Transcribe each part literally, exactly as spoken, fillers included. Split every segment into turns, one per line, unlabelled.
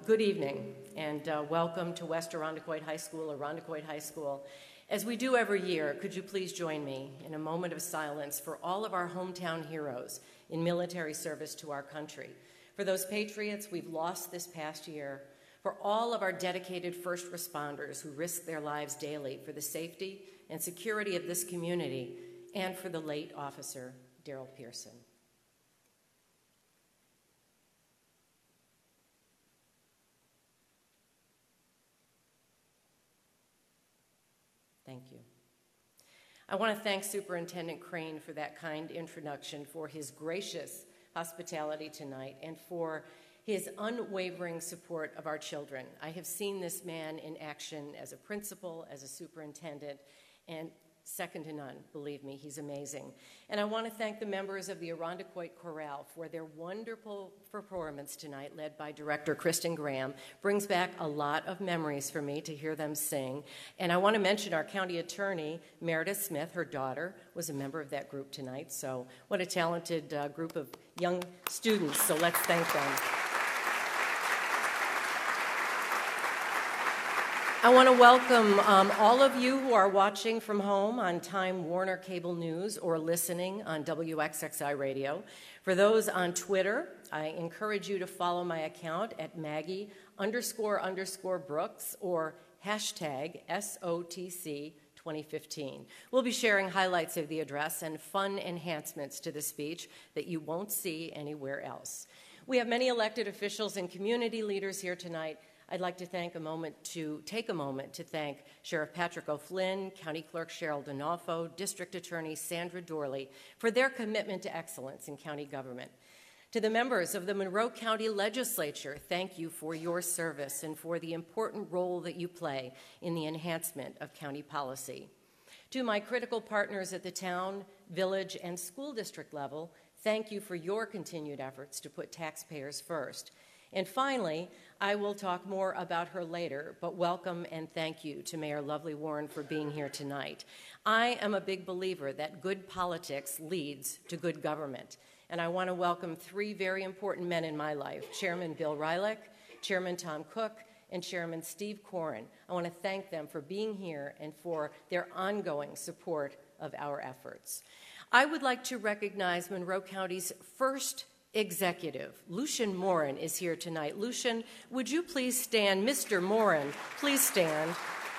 good evening, and uh, welcome to West Irondequoit High School, Irondequoit High School. As we do every year, could you please join me in a moment of silence for all of our hometown heroes in military service to our country, for those patriots we've lost this past year, for all of our dedicated first responders who risk their lives daily for the safety and security of this community, and for the late officer, Darrell Pearson. Thank you. I want to thank Superintendent Crane for that kind introduction, for his gracious hospitality tonight, and for his unwavering support of our children. I have seen this man in action as a principal, as a superintendent, and second to none, believe me, he's amazing. And I want to thank the members of the Irondequoit Chorale for their wonderful performance tonight, led by Director Kristen Graham. Brings back a lot of memories for me to hear them sing. And I want to mention our county attorney, Meredith Smith. Her daughter was a member of that group tonight. So what a talented uh, group of young students. So let's thank them. I want to welcome um, all of you who are watching from home on Time Warner Cable News or listening on W X X I Radio. For those on Twitter, I encourage you to follow my account at Maggie underscore underscore Brooks or hashtag S O T C twenty fifteen. We'll be sharing highlights of the address and fun enhancements to the speech that you won't see anywhere else. We have many elected officials and community leaders here tonight. I'd like to thank a moment to take a moment to thank Sheriff Patrick O'Flynn, County Clerk Cheryl D'Onofrio, District Attorney Sandra Dorley for their commitment to excellence in county government. To the members of the Monroe County Legislature, thank you for your service and for the important role that you play in the enhancement of county policy. To my critical partners at the town, village, and school district level, thank you for your continued efforts to put taxpayers first. And finally, I will talk more about her later, but welcome and thank you to Mayor Lovely Warren for being here tonight. I am a big believer that good politics leads to good government, and I want to welcome three very important men in my life, Chairman Bill Rylick, Chairman Tom Cook, and Chairman Steve Corrin. I want to thank them for being here and for their ongoing support of our efforts. I would like to recognize Monroe County's first executive. Lucian Morin is here tonight. Lucian, would you please stand? Mister Morin, please stand.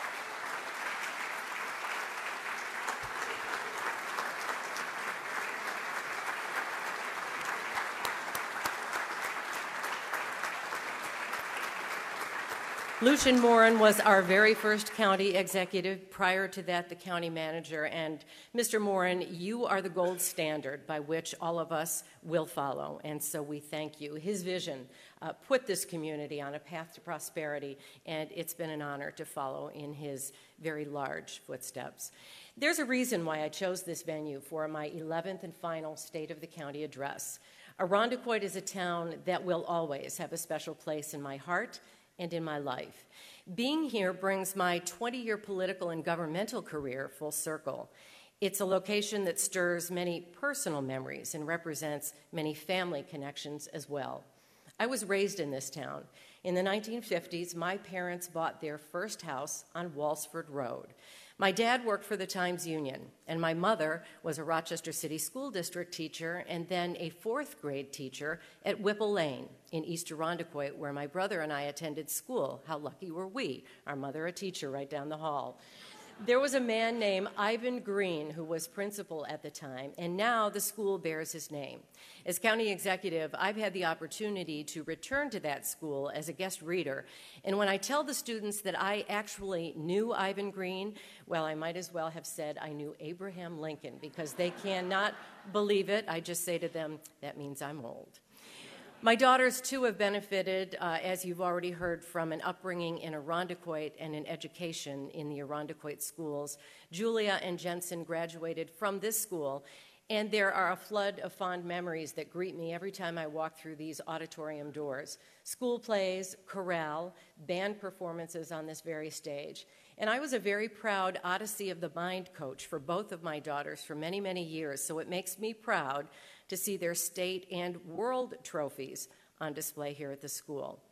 Lucian Morin was our very first county executive, prior to that the county manager, and Mister Morin, you are the gold standard by which all of us will follow, and so we thank you. His vision uh, put this community on a path to prosperity, and it's been an honor to follow in his very large footsteps. There's a reason why I chose this venue for my eleventh and final State of the County address. Irondequoit is a town that will always have a special place in my heart and in my life. Being here brings my twenty-year political and governmental career full circle. It's a location that stirs many personal memories and represents many family connections as well. I was raised in this town. In the nineteen fifties, my parents bought their first house on Walsford Road. My dad worked for the Times-Union, and my mother was a Rochester City School District teacher and then a fourth grade teacher at Whipple Lane in East Irondequoit, where my brother and I attended school. How lucky were we? Our mother a teacher right down the hall. There was a man named Ivan Green who was principal at the time, and now the school bears his name. As county executive, I've had the opportunity to return to that school as a guest reader, and when I tell the students that I actually knew Ivan Green, well, I might as well have said I knew Abraham Lincoln, because they cannot believe it. I just say to them, that means I'm old. My daughters, too, have benefited, uh, as you've already heard, from an upbringing in Irondequoit and an education in the Irondequoit schools. Julia and Jensen graduated from this school, and there are a flood of fond memories that greet me every time I walk through these auditorium doors. School plays, chorale, band performances on this very stage. And I was a very proud Odyssey of the Mind coach for both of my daughters for many, many years, so it makes me proud to see their state and world trophies on display here at the school.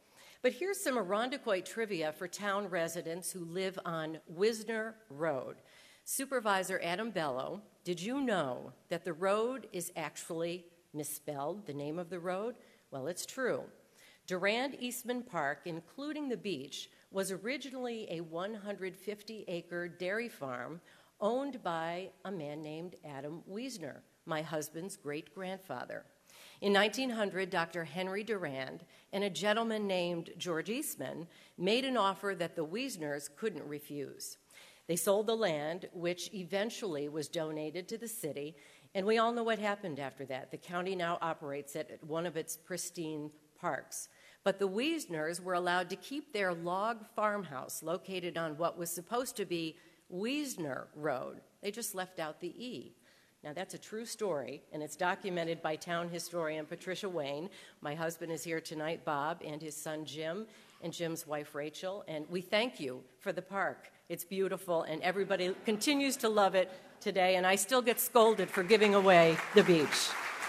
But here's some Irondequoit trivia for town residents who live on Wisner Road. Supervisor Adam Bello, did you know that the road is actually misspelled, the name of the road? Well, it's true. Durand Eastman Park, including the beach, was originally a one hundred fifty acre dairy farm owned by a man named Adam Wiesner, my husband's great-grandfather. In nineteen hundred, Doctor Henry Durand and a gentleman named George Eastman made an offer that the Wiesners couldn't refuse. They sold the land, which eventually was donated to the city, and we all know what happened after that. The county now operates it at one of its pristine parks. But the Wiesners were allowed to keep their log farmhouse located on what was supposed to be Wiesner Road. They just left out the E. Now, that's a true story, and it's documented by town historian Patricia Wayne. My husband is here tonight, Bob, and his son Jim, and Jim's wife Rachel, and we thank you for the park. It's beautiful, and everybody continues to love it today, and I still get scolded for giving away the beach.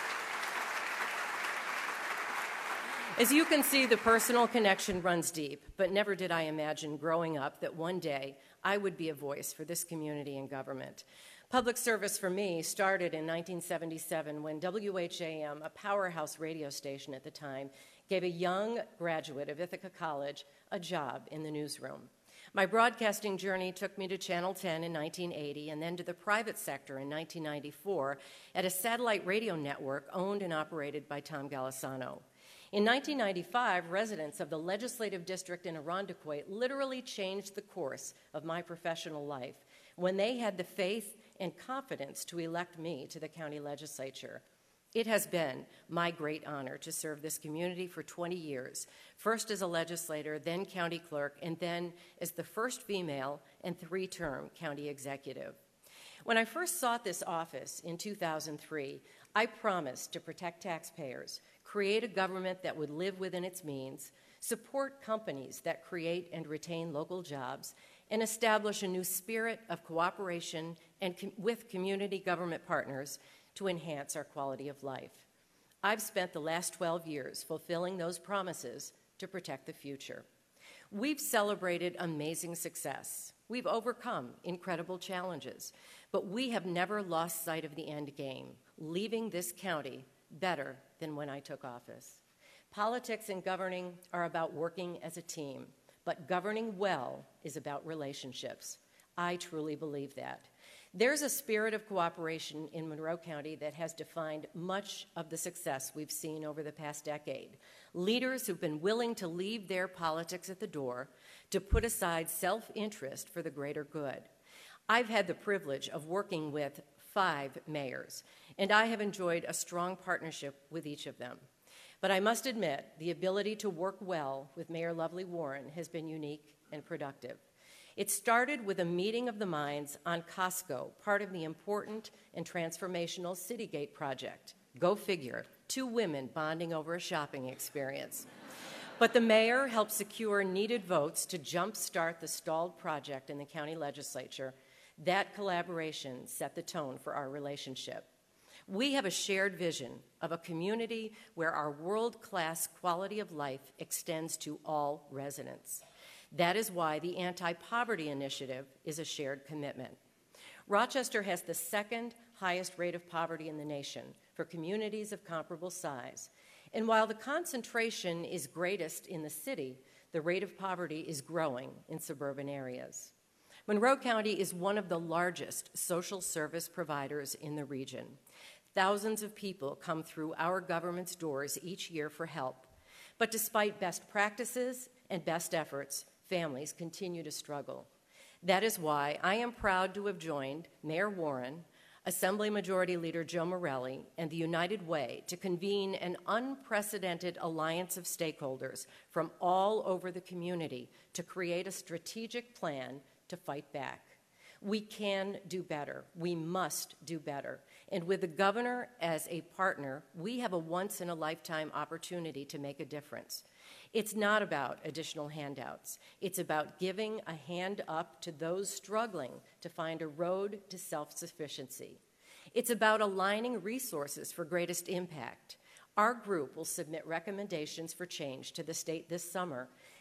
As you can see, the personal connection runs deep, but never did I imagine growing up that one day I would be a voice for this community in government. Public service for me started in nineteen seventy-seven when W H A M, a powerhouse radio station at the time, gave a young graduate of Ithaca College a job in the newsroom. My broadcasting journey took me to Channel ten in nineteen eighty and then to the private sector in nineteen ninety-four at a satellite radio network owned and operated by Tom Golisano. In nineteen ninety-five, residents of the legislative district in Irondequoit literally changed the course of my professional life when they had the faith and confidence to elect me to the county legislature. It has been my great honor to serve this community for twenty years, first as a legislator, then county clerk, and then as the first female and three-term county executive. When I first sought this office in two thousand three, I promised to protect taxpayers, create a government that would live within its means, support companies that create and retain local jobs, and establish a new spirit of cooperation and com- with community government partners to enhance our quality of life. I've spent the last twelve years fulfilling those promises to protect the future. We've celebrated amazing success. We've overcome incredible challenges, but we have never lost sight of the end game, leaving this county better than when I took office. Politics and governing are about working as a team, but governing well is about relationships. I truly believe that. There's a spirit of cooperation in Monroe County that has defined much of the success we've seen over the past decade. Leaders who've been willing to leave their politics at the door to put aside self-interest for the greater good. I've had the privilege of working with five mayors, and I have enjoyed a strong partnership with each of them. But I must admit, the ability to work well with Mayor Lovely Warren has been unique and productive. It started with a meeting of the minds on Costco, part of the important and transformational Citygate project. Go figure, two women bonding over a shopping experience. But the mayor helped secure needed votes to jumpstart the stalled project in the county legislature. That collaboration set the tone for our relationship. We have a shared vision of a community where our world-class quality of life extends to all residents. That is why the Anti-Poverty Initiative is a shared commitment. Rochester has the second highest rate of poverty in the nation for communities of comparable size. And while the concentration is greatest in the city, the rate of poverty is growing in suburban areas. Monroe County is one of the largest social service providers in the region. Thousands of people come through our government's doors each year for help. But despite best practices and best efforts, families continue to struggle. That is why I am proud to have joined Mayor Warren, Assembly Majority Leader Joe Morelli, and the United Way to convene an unprecedented alliance of stakeholders from all over the community to create a strategic plan to fight back. We can do better. We must do better. And with the governor as a partner, we have a once-in-a-lifetime opportunity to make a difference. It's not about additional handouts. It's about giving a hand up to those struggling to find a road to self-sufficiency. It's about aligning resources for greatest impact. Our group will submit recommendations for change to the state this summer,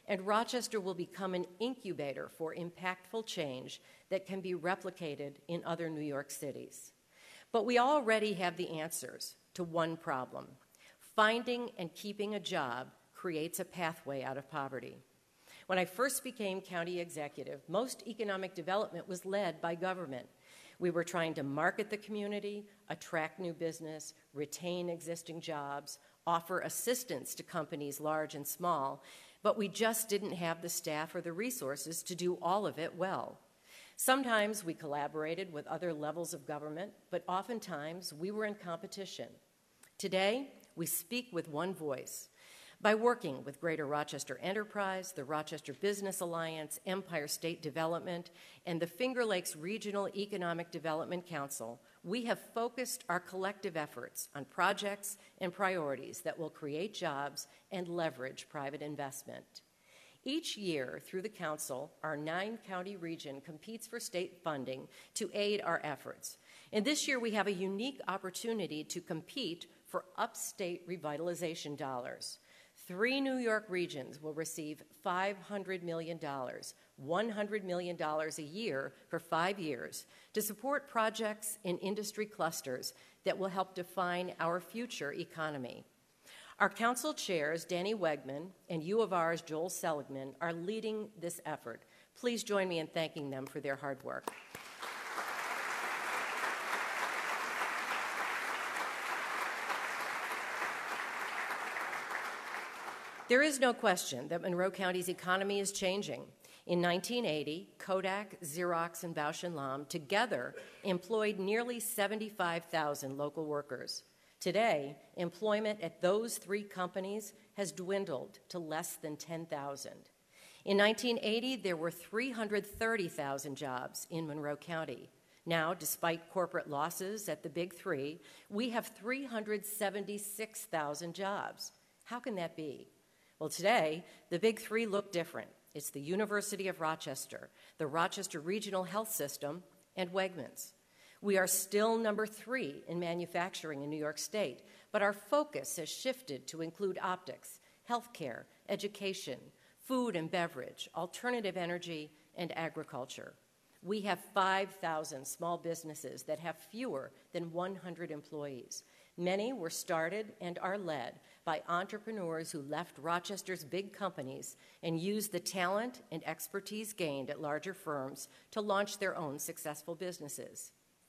and Rochester will become an incubator for impactful change that can be replicated in other New York cities. But we already have the answers to one problem. Finding and keeping a job creates a pathway out of poverty. When I first became county executive, most economic development was led by government. We were trying to market the community, attract new business, retain existing jobs, offer assistance to companies large and small, but we just didn't have the staff or the resources to do all of it well. Sometimes we collaborated with other levels of government, but oftentimes we were in competition. Today, we speak with one voice. By working with Greater Rochester Enterprise, the Rochester Business Alliance, Empire State Development, and the Finger Lakes Regional Economic Development Council, we have focused our collective efforts on projects and priorities that will create jobs and leverage private investment. Each year, through the Council, our nine-county region competes for state funding to aid our efforts. And this year, we have a unique opportunity to compete for upstate revitalization dollars. Three New York regions will receive five hundred million dollars, one hundred million dollars a year for five years to support projects in industry clusters that will help define our future economy. Our council chairs, Danny Wegman and U of R's Joel Seligman, are leading this effort. Please join me in thanking them for their hard work. There is no question that Monroe County's economy is changing. In nineteen eighty, Kodak, Xerox, and Bausch and Lomb together employed nearly seventy-five thousand local workers. Today, employment at those three companies has dwindled to less than ten thousand. In nineteen eighty, there were three hundred thirty thousand jobs in Monroe County. Now, despite corporate losses at the Big Three, we have three hundred seventy-six thousand jobs. How can that be? Well, today, the Big Three look different. It's the University of Rochester, the Rochester Regional Health System, and Wegmans. We are still number three in manufacturing in New York State, but our focus has shifted to include optics, healthcare, education, food and beverage, alternative energy, and agriculture. We have five thousand small businesses that have fewer than one hundred employees. Many were started and are led by entrepreneurs who left Rochester's big companies and used the talent and expertise gained at larger firms to launch their own successful businesses.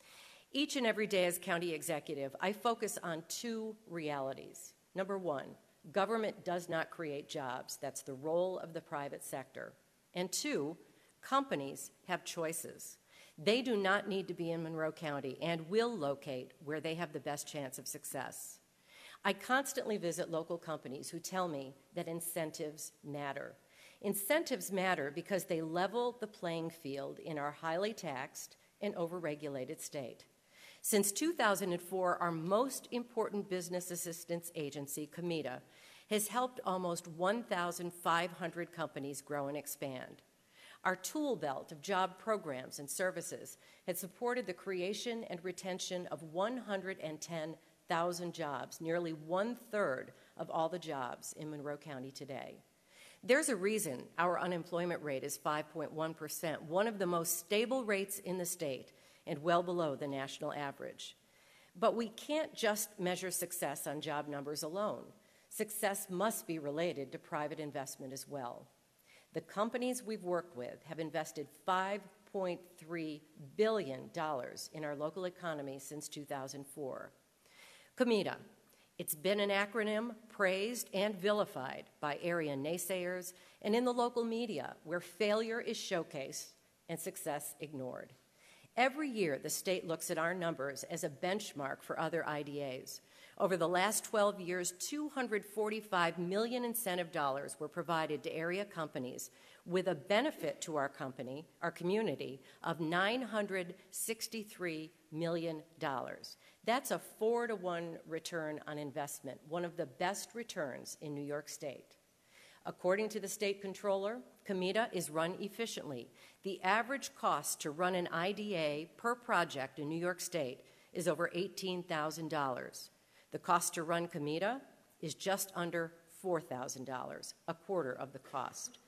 Each and every day as county executive, I focus on two realities. Number one, government does not create jobs. That's the role of the private sector. And two, companies have choices. They do not need to be in Monroe County and will locate where they have the best chance of success. I constantly visit local companies who tell me that incentives matter. Incentives matter because they level the playing field in our highly taxed and overregulated state. Since two thousand four, our most important business assistance agency, Comida, has helped almost one thousand five hundred companies grow and expand. Our tool belt of job programs and services has supported the creation and retention of one hundred ten thousand jobs, nearly one-third of all the jobs in Monroe County today. There's a reason our unemployment rate is five point one percent, one of the most stable rates in the state and well below the national average. But we can't just measure success on job numbers alone. Success must be related to private investment as well. The companies we've worked with have invested five point three billion dollars in our local economy since two thousand four. Comida. It's been an acronym praised and vilified by area naysayers and in the local media, where failure is showcased and success ignored. Every year, the state looks at our numbers as a benchmark for other I D As. Over the last twelve years, two hundred forty-five million incentive dollars were provided to area companies with a benefit to our company, our community, of nine hundred sixty-three million dollars. That's a four to one return on investment, one of the best returns in New York State. According to the state controller, Comida is run efficiently. The average cost to run an I D A per project in New York State is over eighteen thousand dollars. The cost to run Comida is just under four thousand dollars, a quarter of the cost.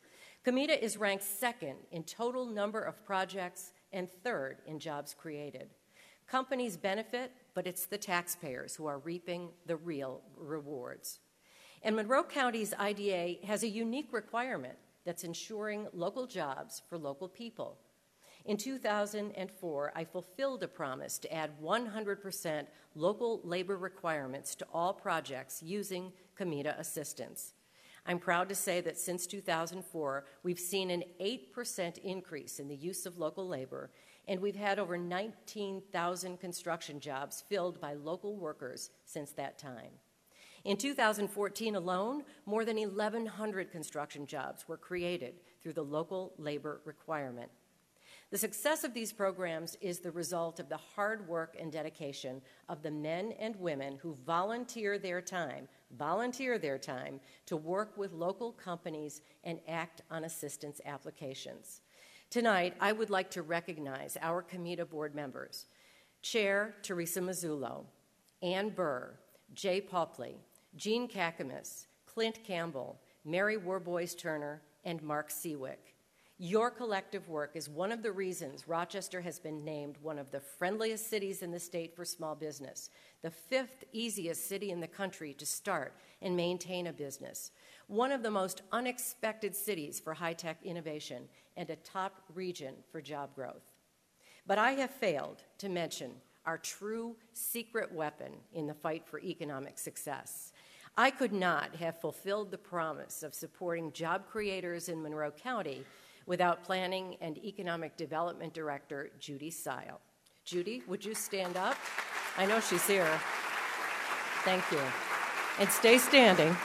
Comida is ranked second in total number of projects and third in jobs created. Companies benefit, but it's the taxpayers who are reaping the real rewards. And Monroe County's I D A has a unique requirement that's ensuring local jobs for local people. In two thousand four, I fulfilled a promise to add one hundred percent local labor requirements to all projects using Comida assistance. I'm proud to say that since two thousand four, we've seen an eight percent increase in the use of local labor, and we've had over nineteen thousand construction jobs filled by local workers since that time. In two thousand fourteen alone, more than eleven hundred construction jobs were created through the local labor requirement. The success of these programs is the result of the hard work and dedication of the men and women who volunteer their time, volunteer their time to work with local companies and act on assistance applications. Tonight, I would like to recognize our Comida board members, Chair Teresa Mazzullo, Ann Burr, Jay Popley, Jean Kakamas, Clint Campbell, Mary Warboys Turner, and Mark Seawick. Your collective work is one of the reasons Rochester has been named one of the friendliest cities in the state for small business, the fifth easiest city in the country to start and maintain a business, one of the most unexpected cities for high-tech innovation, and a top region for job growth. But I have failed to mention our true secret weapon in the fight for economic success. I could not have fulfilled the promise of supporting job creators in Monroe County without Planning and Economic Development Director Judy Sile. Judy, would you stand up? I know she's here. Thank you. And stay standing.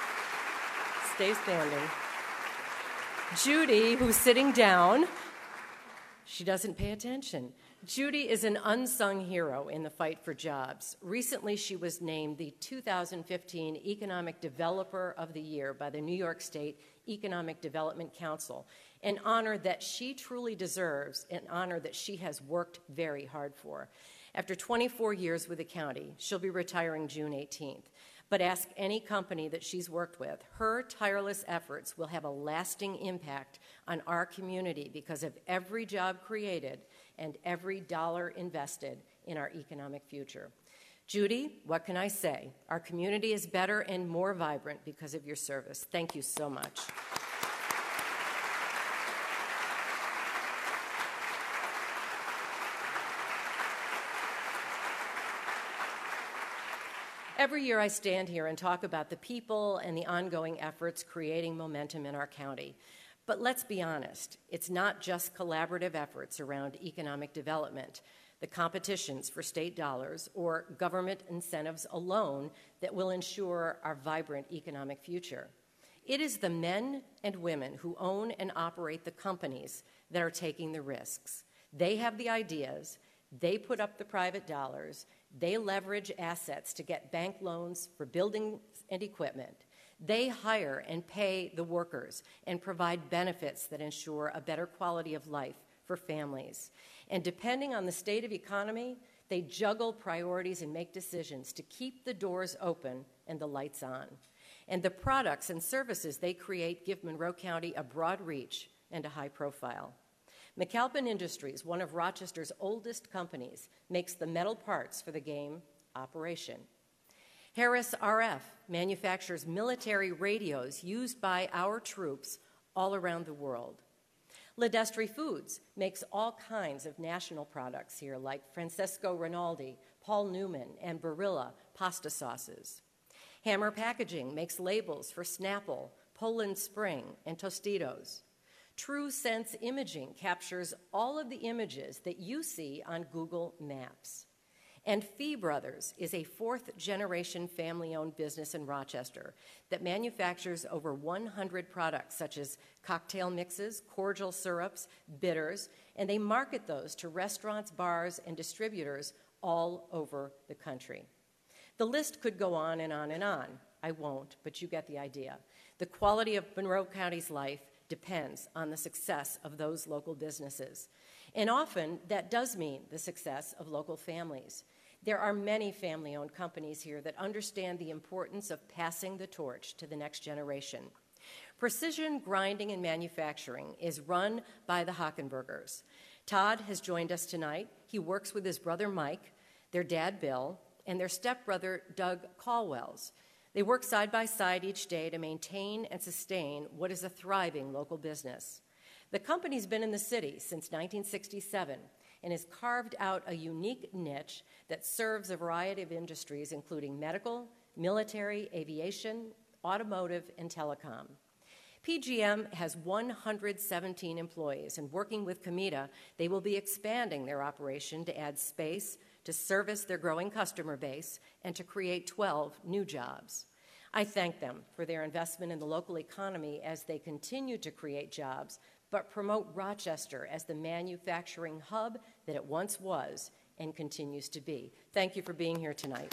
Stay standing. Judy, who's sitting down, she doesn't pay attention. Judy is an unsung hero in the fight for jobs. Recently, she was named the two thousand fifteen Economic Developer of the Year by the New York State Economic Development Council, an honor that she truly deserves, an honor that she has worked very hard for. After twenty-four years with the county, she'll be retiring June eighteenth. But ask any company that she's worked with, her tireless efforts will have a lasting impact on our community because of every job created and every dollar invested in our economic future. Judy, what can I say? Our community is better and more vibrant because of your service. Thank you so much. Every year I stand here and talk about the people and the ongoing efforts creating momentum in our county. But let's be honest, it's not just collaborative efforts around economic development, the competitions for state dollars, or government incentives alone that will ensure our vibrant economic future. It is the men and women who own and operate the companies that are taking the risks. They have the ideas, they put up the private dollars, they leverage assets to get bank loans for buildings and equipment. They hire and pay the workers and provide benefits that ensure a better quality of life for families. And depending on the state of economy, they juggle priorities and make decisions to keep the doors open and the lights on. And the products and services they create give Monroe County a broad reach and a high profile. McAlpin Industries, one of Rochester's oldest companies, makes the metal parts for the game Operation. Harris R F manufactures military radios used by our troops all around the world. Ledestri Foods makes all kinds of national products here, like Francesco Rinaldi, Paul Newman, and Barilla pasta sauces. Hammer Packaging makes labels for Snapple, Poland Spring, and Tostitos. True Sense Imaging captures all of the images that you see on Google Maps. And Fee Brothers is a fourth-generation family-owned business in Rochester that manufactures over one hundred products such as cocktail mixes, cordial syrups, bitters, and they market those to restaurants, bars, and distributors all over the country. The list could go on and on and on. I won't, but you get the idea. The quality of Monroe County's life depends on the success of those local businesses. And often, that does mean the success of local families. There are many family-owned companies here that understand the importance of passing the torch to the next generation. Precision Grinding and Manufacturing is run by the Hockenbergers. Todd has joined us tonight. He works with his brother Mike, their dad Bill, and their stepbrother Doug Caldwells. They work side by side each day to maintain and sustain what is a thriving local business. The company's been in the city since nineteen sixty-seven and has carved out a unique niche that serves a variety of industries, including medical, military, aviation, automotive, and telecom. P G M has one hundred seventeen employees, and working with Comida, they will be expanding their operation to add space, to service their growing customer base, and to create twelve new jobs. I thank them for their investment in the local economy as they continue to create jobs, but promote Rochester as the manufacturing hub that it once was and continues to be. Thank you for being here tonight.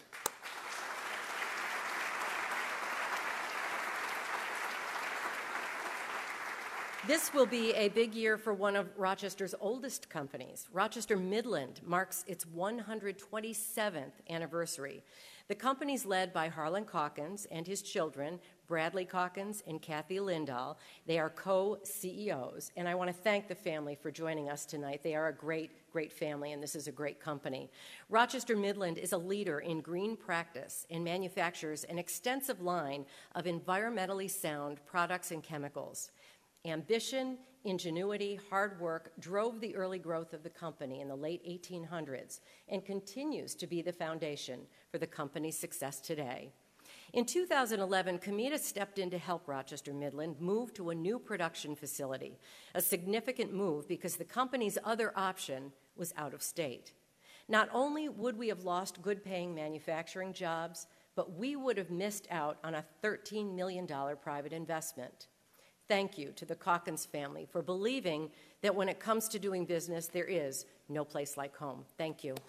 This will be a big year for one of Rochester's oldest companies. Rochester Midland marks its one hundred twenty-seventh anniversary. The company's led by Harlan Calkins and his children, Bradley Calkins and Kathy Lindahl. They are co-C E Os, and I want to thank the family for joining us tonight. They are a great, great family, and this is a great company. Rochester Midland is a leader in green practice and manufactures an extensive line of environmentally sound products and chemicals. Ambition, ingenuity, hard work drove the early growth of the company in the late eighteen hundreds and continues to be the foundation for the company's success today. In two thousand eleven, Comida stepped in to help Rochester Midland move to a new production facility, a significant move because the company's other option was out of state. Not only would we have lost good-paying manufacturing jobs, but we would have missed out on a thirteen million dollars private investment. Thank you to the Calkins family for believing that when it comes to doing business, there is no place like home. Thank you.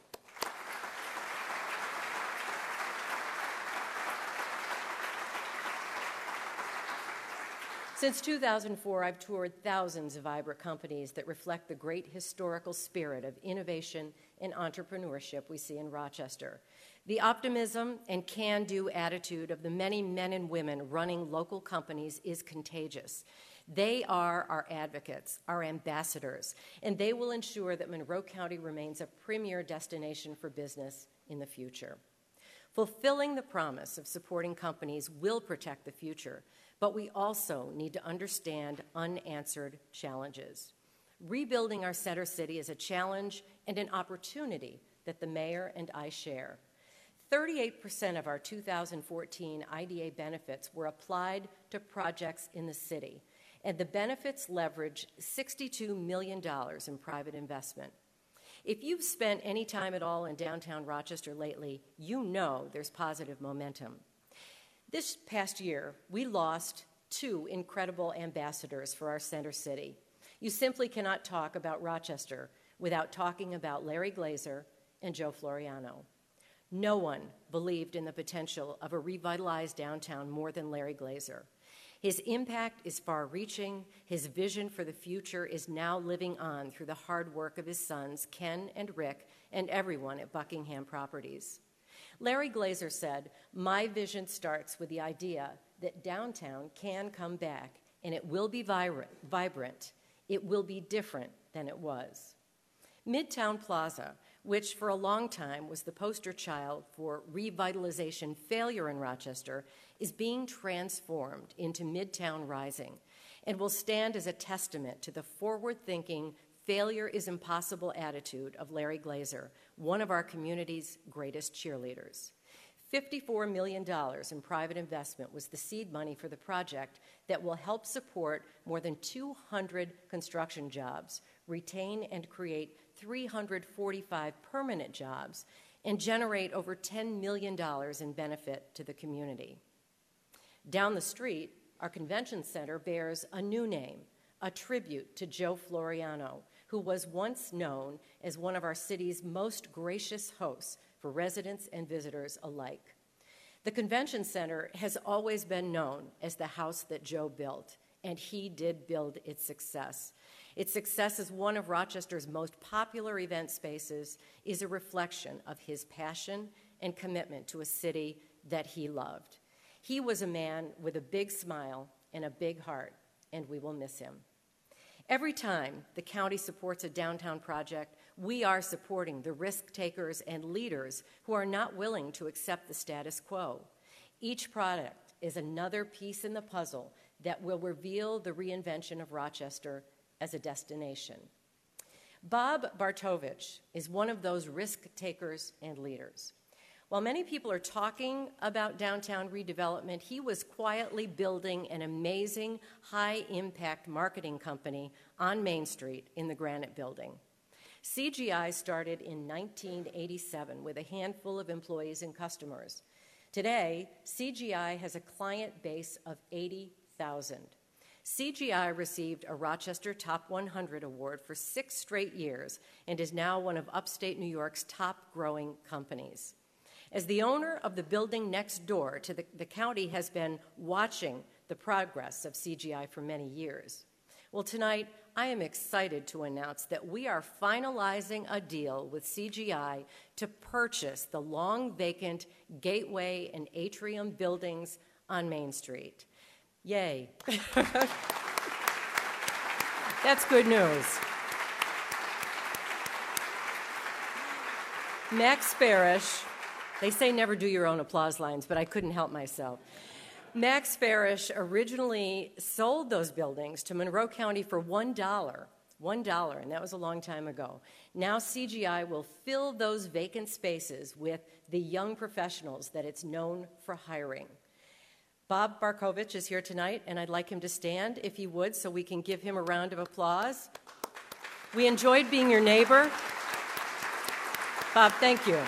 Since two thousand four, I've toured thousands of vibrant companies that reflect the great historical spirit of innovation and entrepreneurship we see in Rochester. The optimism and can-do attitude of the many men and women running local companies is contagious. They are our advocates, our ambassadors, and they will ensure that Monroe County remains a premier destination for business in the future. Fulfilling the promise of supporting companies will protect the future, but we also need to understand unanswered challenges. Rebuilding our Center City is a challenge and an opportunity that the mayor and I share. thirty-eight percent of our two thousand fourteen I D A benefits were applied to projects in the city, and the benefits leverage sixty-two million dollars in private investment. If you've spent any time at all in downtown Rochester lately, you know there's positive momentum. This past year, we lost two incredible ambassadors for our Center City. You simply cannot talk about Rochester without talking about Larry Glazer and Joe Floriano. No one believed in the potential of a revitalized downtown more than Larry Glazer. His impact is far-reaching. His vision for the future is now living on through the hard work of his sons, Ken and Rick, and everyone at Buckingham Properties. Larry Glazer said, "My vision starts with the idea that downtown can come back, and it will be vibrant. It will be different than it was." Midtown Plaza, which for a long time was the poster child for revitalization failure in Rochester, is being transformed into Midtown Rising and will stand as a testament to the forward-thinking, failure is impossible attitude of Larry Glazer, one of our community's greatest cheerleaders. fifty-four million dollars in private investment was the seed money for the project that will help support more than two hundred construction jobs, retain and create three hundred forty-five permanent jobs, and generate over ten million dollars in benefit to the community. Down the street, our convention center bears a new name, a tribute to Joe Floriano, who was once known as one of our city's most gracious hosts for residents and visitors alike. The convention center has always been known as the house that Joe built, and he did build its success. Its success as one of Rochester's most popular event spaces is a reflection of his passion and commitment to a city that he loved. He was a man with a big smile and a big heart, and we will miss him. Every time the county supports a downtown project, we are supporting the risk takers and leaders who are not willing to accept the status quo. Each product is another piece in the puzzle that will reveal the reinvention of Rochester as a destination. Bob Bartovich is one of those risk takers and leaders. While many people are talking about downtown redevelopment, he was quietly building an amazing high-impact marketing company on Main Street in the Granite Building. C G I started in nineteen eighty-seven with a handful of employees and customers. Today, C G I has a client base of eighty thousand. C G I received a Rochester Top one hundred award for six straight years and is now one of upstate New York's top growing companies. As the owner of the building next door to the, the county has been watching the progress of C G I for many years. Well, tonight, I am excited to announce that we are finalizing a deal with C G I to purchase the long vacant Gateway and Atrium buildings on Main Street. Yay. That's good news. Max Farish, they say never do your own applause lines, but I couldn't help myself. Max Farish originally sold those buildings to Monroe County for one dollar, one dollar, and that was a long time ago. Now C G I will fill those vacant spaces with the young professionals that it's known for hiring. Bob Barkovich is here tonight, and I'd like him to stand, if he would, so we can give him a round of applause. We enjoyed being your neighbor. Bob, thank you.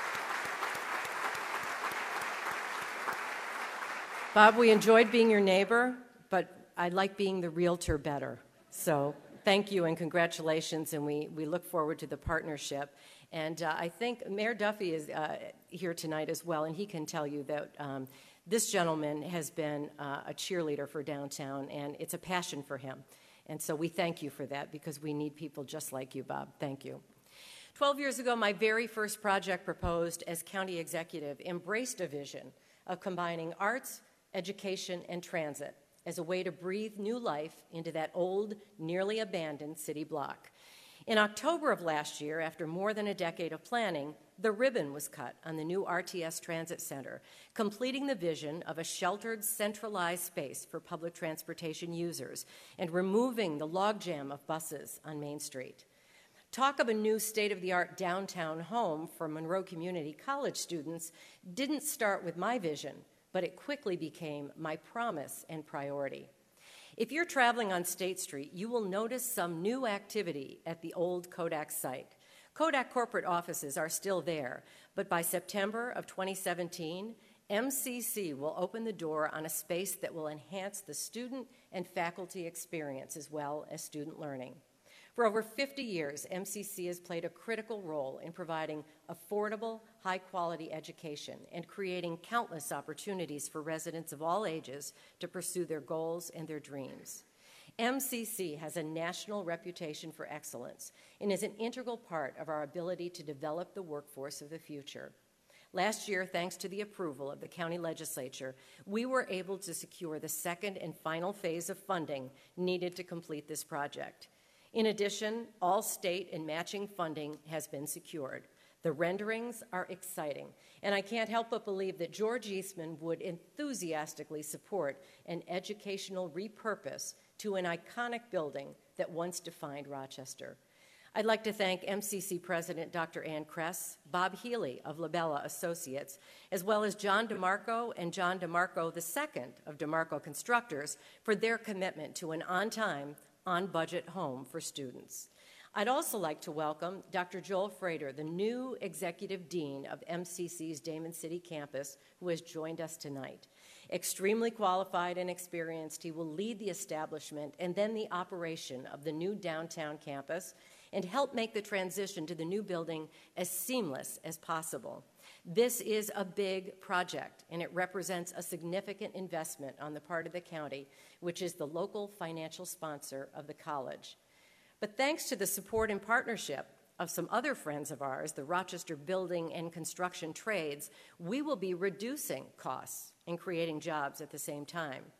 Bob, we enjoyed being your neighbor, but I like being the realtor better. So thank you and congratulations, and we, we look forward to the partnership. And uh, I think Mayor Duffy is uh, here tonight as well, and he can tell you that um, this gentleman has been uh, a cheerleader for downtown, and it's a passion for him. And so we thank you for that, because we need people just like you, Bob. Thank you. Twelve years ago, my very first project proposed as county executive embraced a vision of combining arts, education, and transit as a way to breathe new life into that old, nearly abandoned city block. In October of last year, after more than a decade of planning, the ribbon was cut on the new R T S Transit Center, completing the vision of a sheltered, centralized space for public transportation users and removing the logjam of buses on Main Street. Talk of a new state-of-the-art downtown home for Monroe Community College students didn't start with my vision, but it quickly became my promise and priority. If you're traveling on State Street, you will notice some new activity at the old Kodak site. Kodak corporate offices are still there, but by September of twenty seventeen, M C C will open the door on a space that will enhance the student and faculty experience as well as student learning. For over fifty years, M C C has played a critical role in providing affordable, high-quality education and creating countless opportunities for residents of all ages to pursue their goals and their dreams. M C C has a national reputation for excellence and is an integral part of our ability to develop the workforce of the future. Last year, thanks to the approval of the county legislature, we were able to secure the second and final phase of funding needed to complete this project. In addition, all state and matching funding has been secured. The renderings are exciting, and I can't help but believe that George Eastman would enthusiastically support an educational repurpose to an iconic building that once defined Rochester. I'd like to thank M C C President Doctor Ann Kress, Bob Healy of Labella Associates, as well as John DeMarco and John DeMarco the second of DeMarco Constructors for their commitment to an on-time, on-budget home for students. I'd also like to welcome Doctor Joel Frater, the new Executive Dean of M C C's Damon City campus, who has joined us tonight. Extremely qualified and experienced, he will lead the establishment and then the operation of the new downtown campus and help make the transition to the new building as seamless as possible. This is a big project, and it represents a significant investment on the part of the county, which is the local financial sponsor of the college. But thanks to the support and partnership of some other friends of ours, the Rochester Building and Construction Trades, we will be reducing costs and creating jobs at the same time.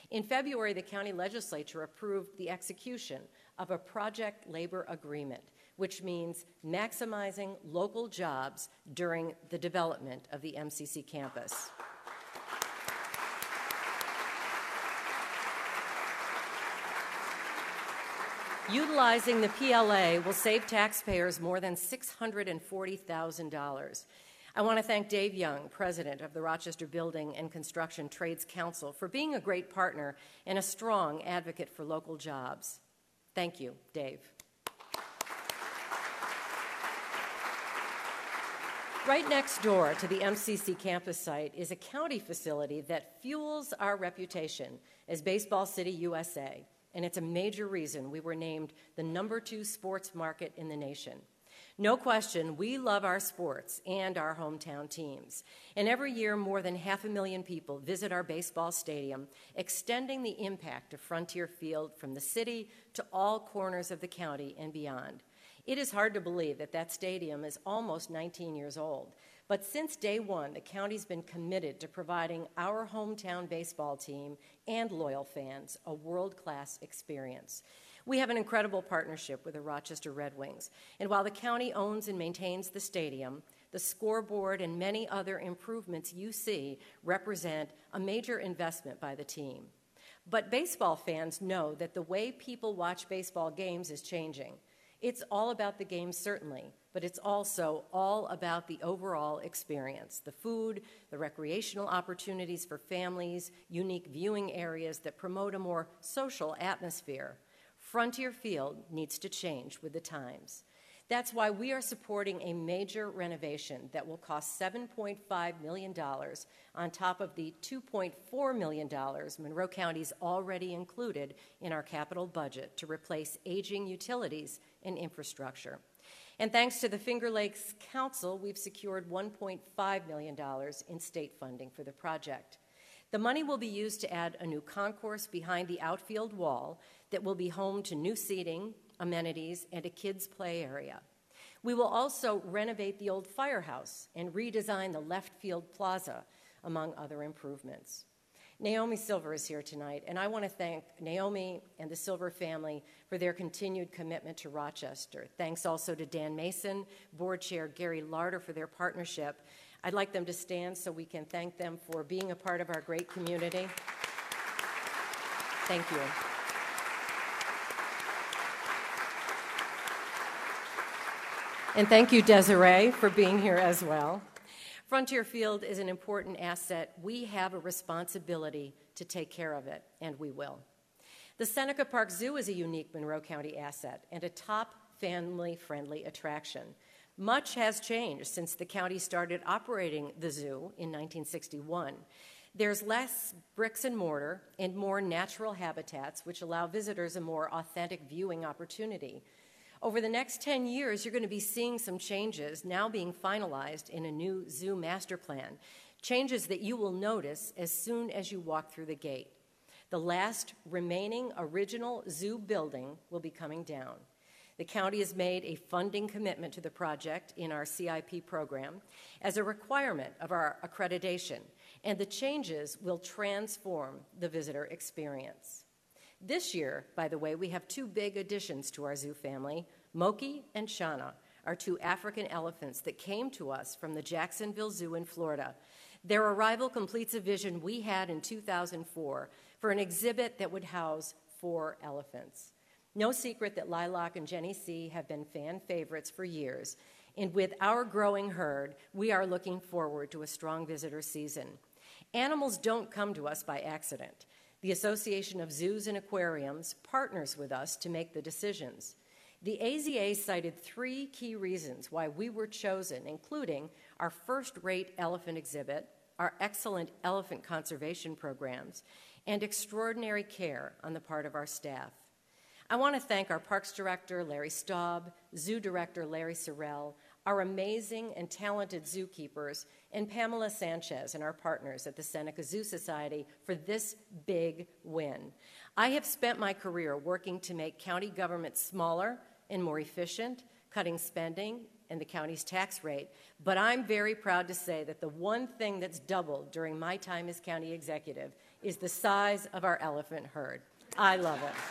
In February, the county legislature approved the execution of a project labor agreement, which means maximizing local jobs during the development of the M C C campus. Utilizing the P L A will save taxpayers more than six hundred forty thousand dollars. I want to thank Dave Young, president of the Rochester Building and Construction Trades Council, for being a great partner and a strong advocate for local jobs. Thank you, Dave. Right next door to the M C C campus site is a county facility that fuels our reputation as Baseball City, U S A, and it's a major reason we were named the number two sports market in the nation. No question, we love our sports and our hometown teams. And every year, more than half a million people visit our baseball stadium, extending the impact of Frontier Field from the city to all corners of the county and beyond. It is hard to believe that that stadium is almost nineteen years old. But since day one, the county's been committed to providing our hometown baseball team and loyal fans a world-class experience. We have an incredible partnership with the Rochester Red Wings, and while the county owns and maintains the stadium, the scoreboard and many other improvements you see represent a major investment by the team. But baseball fans know that the way people watch baseball games is changing. It's all about the game, certainly, but it's also all about the overall experience, the food, the recreational opportunities for families, unique viewing areas that promote a more social atmosphere. Frontier Field needs to change with the times. That's why we are supporting a major renovation that will cost seven point five million dollars on top of the two point four million dollars Monroe County's already included in our capital budget to replace aging utilities and infrastructure. And thanks to the Finger Lakes Council, we've secured one point five million dollars in state funding for the project. The money will be used to add a new concourse behind the outfield wall that will be home to new seating, amenities, and a kids' play area. We will also renovate the old firehouse and redesign the left field plaza, among other improvements. Naomi Silver is here tonight, and I want to thank Naomi and the Silver family for their continued commitment to Rochester. Thanks also to Dan Mason, Board Chair Gary Larder for their partnership. I'd like them to stand so we can thank them for being a part of our great community. Thank you. And thank you, Desiree, for being here as well. Frontier Field is an important asset. We have a responsibility to take care of it, and we will. The Seneca Park Zoo is a unique Monroe County asset and a top family-friendly attraction. Much has changed since the county started operating the zoo in nineteen sixty-one. There's less bricks and mortar and more natural habitats, which allow visitors a more authentic viewing opportunity. Over the next ten years, you're going to be seeing some changes now being finalized in a new zoo master plan, changes that you will notice as soon as you walk through the gate. The last remaining original zoo building will be coming down. The county has made a funding commitment to the project in our C I P program as a requirement of our accreditation, and the changes will transform the visitor experience. This year, by the way, we have two big additions to our zoo family. Moki and Shana are two African elephants that came to us from the Jacksonville Zoo in Florida. Their arrival completes a vision we had in two thousand four for an exhibit that would house four elephants. No secret that Lilac and Jenny C have been fan favorites for years, and with our growing herd, we are looking forward to a strong visitor season. Animals don't come to us by accident. The Association of Zoos and Aquariums partners with us to make the decisions. The A Z A cited three key reasons why we were chosen, including our first-rate elephant exhibit, our excellent elephant conservation programs, and extraordinary care on the part of our staff. I want to thank our Parks Director, Larry Staub, Zoo Director, Larry Sorrell, our amazing and talented zookeepers, and Pamela Sanchez and our partners at the Seneca Zoo Society for this big win. I have spent my career working to make county government smaller and more efficient, cutting spending and the county's tax rate, but I'm very proud to say that the one thing that's doubled during my time as county executive is the size of our elephant herd. I love it.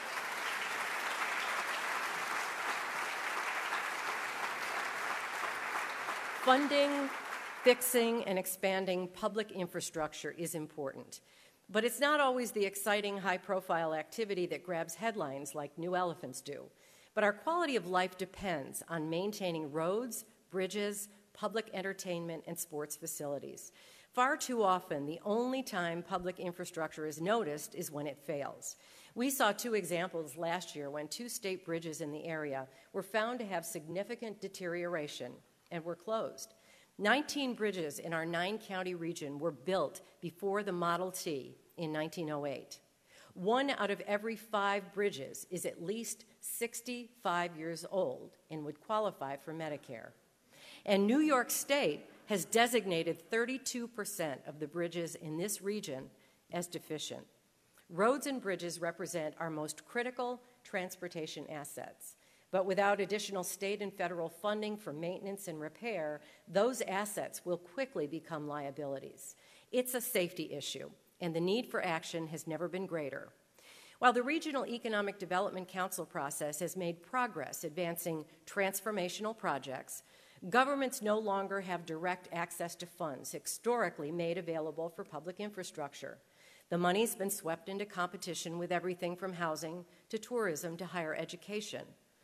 Funding, fixing, and expanding public infrastructure is important, but it's not always the exciting, high-profile activity that grabs headlines like new elephants do. But our quality of life depends on maintaining roads, bridges, public entertainment, and sports facilities. Far too often, the only time public infrastructure is noticed is when it fails. We saw two examples last year when two state bridges in the area were found to have significant deterioration and were closed. nineteen bridges in our nine-county region were built before the Model T in nineteen oh eight. One out of every five bridges is at least sixty-five years old and would qualify for Medicare. And New York State has designated thirty-two percent of the bridges in this region as deficient. Roads and bridges represent our most critical transportation assets. But without additional state and federal funding for maintenance and repair, those assets will quickly become liabilities. It's a safety issue, and the need for action has never been greater. While the Regional Economic Development Council process has made progress advancing transformational projects, governments no longer have direct access to funds historically made available for public infrastructure. The money's been swept into competition with everything from housing to tourism to higher education.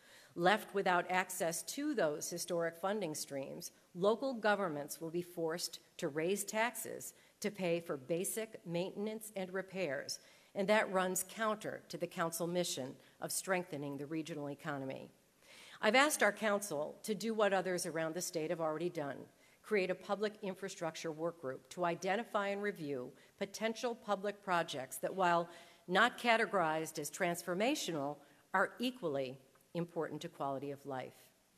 Left without access to those historic funding streams, local governments will be forced to raise taxes to pay for basic maintenance and repairs, and that runs counter to the council mission of strengthening the regional economy. I've asked our council to do what others around the state have already done, create a public infrastructure work group to identify and review potential public projects that, while not categorized as transformational, are equally important to quality of life.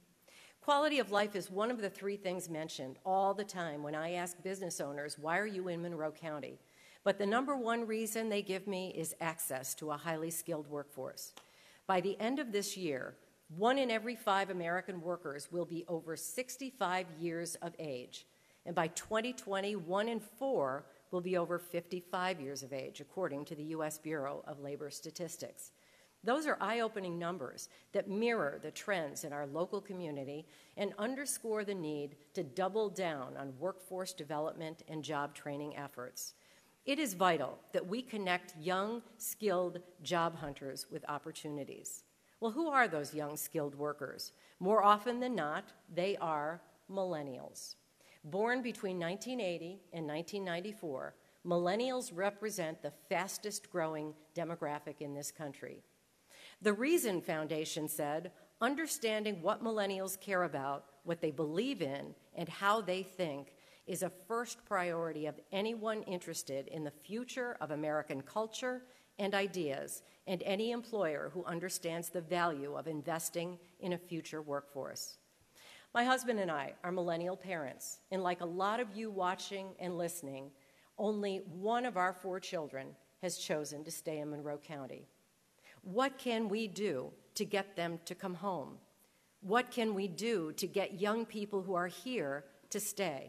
Quality of life is one of the three things mentioned all the time when I ask business owners, why are you in Monroe County? But the number one reason they give me is access to a highly skilled workforce. By the end of this year, one in every five American workers will be over sixty-five years of age. And by twenty twenty, one in four will be over fifty-five years of age, according to the U S Bureau of Labor Statistics. Those are eye-opening numbers that mirror the trends in our local community and underscore the need to double down on workforce development and job training efforts. It is vital that we connect young, skilled job hunters with opportunities. Well, who are those young, skilled workers? More often than not, they are millennials. Born between nineteen eighty and nineteen ninety-four, millennials represent the fastest-growing demographic in this country. The Reason Foundation said, understanding what millennials care about, what they believe in, and how they think is a first priority of anyone interested in the future of American culture and ideas, and any employer who understands the value of investing in a future workforce. My husband and I are millennial parents, and like a lot of you watching and listening, only one of our four children has chosen to stay in Monroe County. What can we do to get them to come home? What can we do to get young people who are here to stay?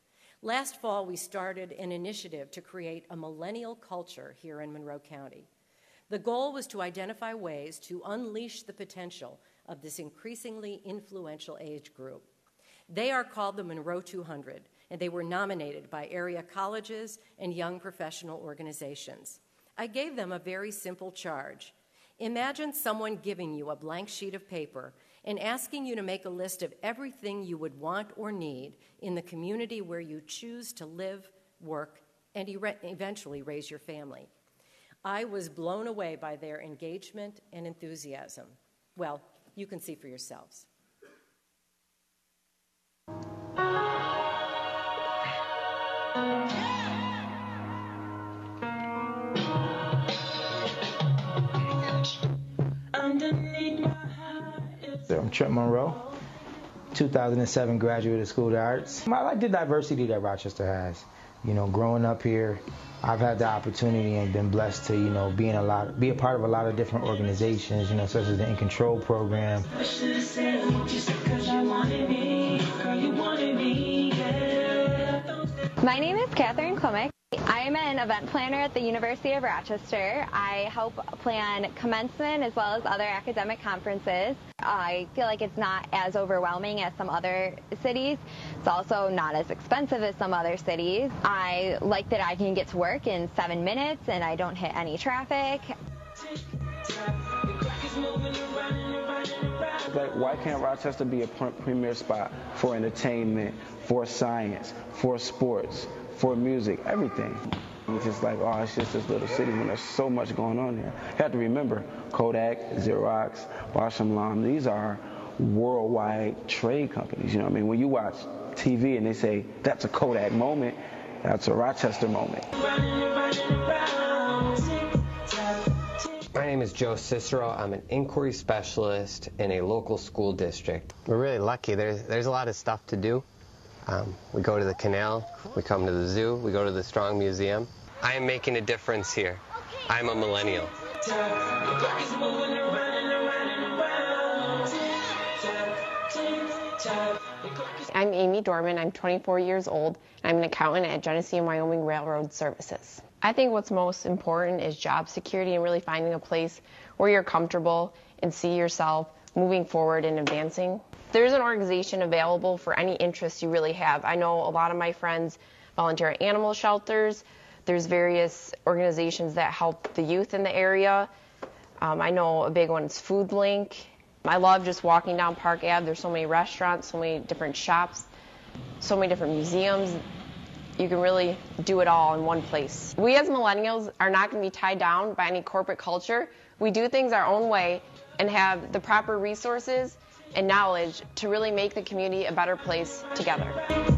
Last fall, we started an initiative to create a millennial culture here in Monroe County. The goal was to identify ways to unleash the potential of this increasingly influential age group. They are called the Monroe two hundred, and they were nominated by area colleges and young professional organizations. I gave them a very simple charge. Imagine someone giving you a blank sheet of paper and asking you to make a list of everything you would want or need in the community where you choose to live, work, and eventually raise your family. I was blown away by their engagement and enthusiasm. Well, you can see for yourselves.
I'm Trent Monroe, two thousand seven graduate of School of Arts. I like the diversity that Rochester has. You know, growing up here, I've had the opportunity and been blessed to, you know, be in a lot, be a part of a lot of different organizations, you know, such as the In Control program.
My name is Catherine Komek. I I'm an event planner at the University of Rochester. I help plan commencement as well as other academic conferences. I feel like it's not as overwhelming as some other cities. It's also not as expensive as some other cities. I like that I can get to work in seven minutes and I don't hit any traffic.
Like, why can't Rochester be a premier spot for entertainment, for science, for sports, for music, everything? It's just like, oh, it's just this little city when there's so much going on here. You have to remember, Kodak, Xerox, Bausch and Lomb, these are worldwide trade companies. You know what I mean? When you watch T V and they say, that's a Kodak moment, that's a Rochester moment.
My name is Joe Cicero. I'm an inquiry specialist in a local school district. We're really lucky. There's, there's a lot of stuff to do. Um, we go to the canal, we come to the zoo, we go to the Strong Museum. I am making a difference here. I'm a millennial.
I'm Amy Dorman. I'm twenty-four years old. I'm an accountant at Genesee and Wyoming Railroad Services. I think what's most important is job security and really finding a place where you're comfortable and see yourself moving forward and advancing. There's an organization available for any interest you really have. I know a lot of my friends volunteer at animal shelters. There's various organizations that help the youth in the area. Um, I know a big one is Food Link. I love just walking down Park Avenue. There's so many restaurants, so many different shops, so many different museums. You can really do it all in one place. We as millennials are not going to be tied down by any corporate culture. We do things our own way and have the proper resources and knowledge to really make the community a better place together.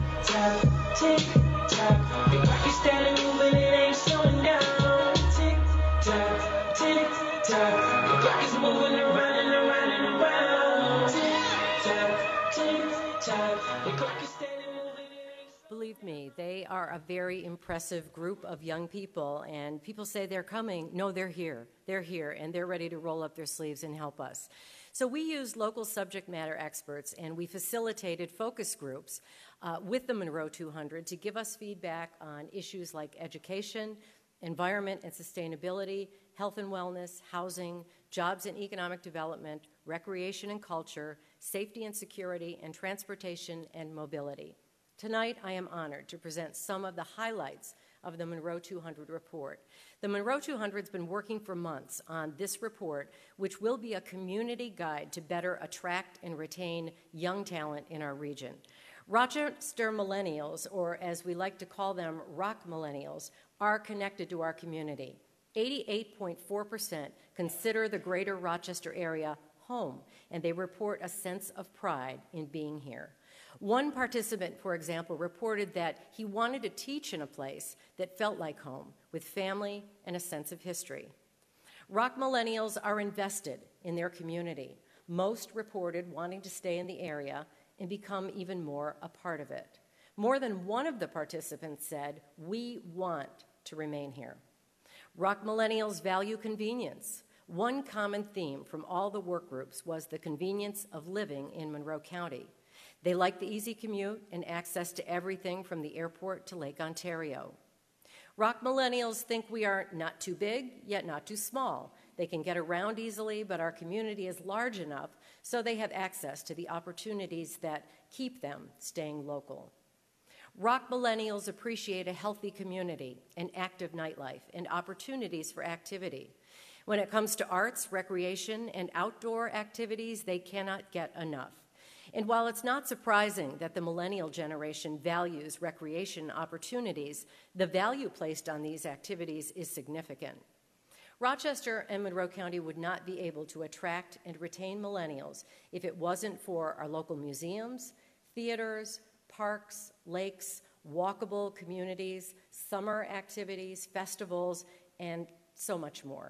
Believe me, they are a very impressive group of young people, and people say they're coming. No, they're here. They're here, and they're ready to roll up their sleeves and help us. So we used local subject matter experts, and we facilitated focus groups uh, with the Monroe two hundred to give us feedback on issues like education, environment and sustainability, health and wellness, housing, jobs and economic development, recreation and culture, safety and security, and transportation and mobility. Tonight, I am honored to present some of the highlights of the Monroe two hundred report. The Monroe two hundred has been working for months on this report, which will be a community guide to better attract and retain young talent in our region. Rochester millennials, or as we like to call them, Rock millennials, are connected to our community. eighty-eight point four percent consider the greater Rochester area home, and they report a sense of pride in being here. One participant, for example, reported that he wanted to teach in a place that felt like home, with family and a sense of history. Rock millennials are invested in their community. Most reported wanting to stay in the area and become even more a part of it. More than one of the participants said, "We want to remain here." Rock millennials value convenience. One common theme from all the work groups was the convenience of living in Monroe County. They like the easy commute and access to everything from the airport to Lake Ontario. Rock millennials think we are not too big, yet not too small. They can get around easily, but our community is large enough so they have access to the opportunities that keep them staying local. Rock millennials appreciate a healthy community, an active nightlife, and opportunities for activity. When it comes to arts, recreation, and outdoor activities, they cannot get enough. And while it's not surprising that the millennial generation values recreation opportunities, the value placed on these activities is significant. Rochester and Monroe County would not be able to attract and retain millennials if it wasn't for our local museums, theaters, parks, lakes, walkable communities, summer activities, festivals, and so much more.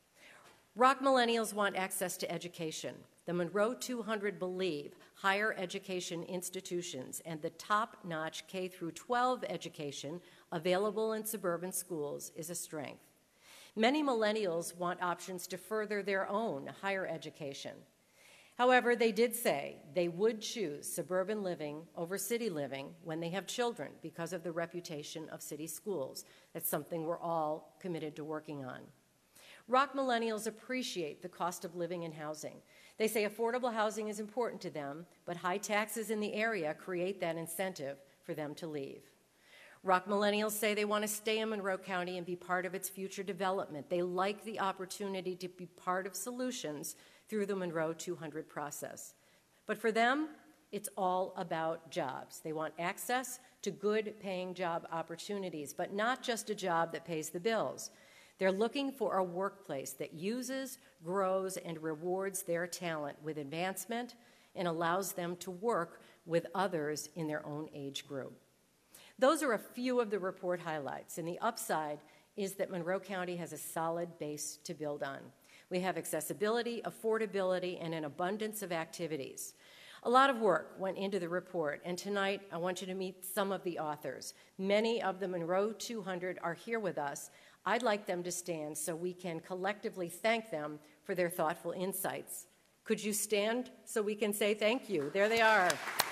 Rock millennials want access to education. The Monroe two hundred believe higher education institutions and the top-notch K through twelve education available in suburban schools is a strength. Many millennials want options to further their own higher education. However, they did say they would choose suburban living over city living when they have children because of the reputation of city schools. That's something we're all committed to working on. Rock millennials appreciate the cost of living and housing. They say affordable housing is important to them, but high taxes in the area create that incentive for them to leave. Rock millennials say they want to stay in Monroe County and be part of its future development. They like the opportunity to be part of solutions through the Monroe two hundred process. But for them, it's all about jobs. They want access to good paying job opportunities, but not just a job that pays the bills. They're looking for a workplace that uses, grows, and rewards their talent with advancement and allows them to work with others in their own age group. Those are a few of the report highlights, and the upside is that Monroe County has a solid base to build on. We have accessibility, affordability, and an abundance of activities. A lot of work went into the report, and tonight I want you to meet some of the authors. Many of the Monroe two hundred are here with us. I'd like them to stand so we can collectively thank them for their thoughtful insights. Could you stand so we can say thank you? There they are.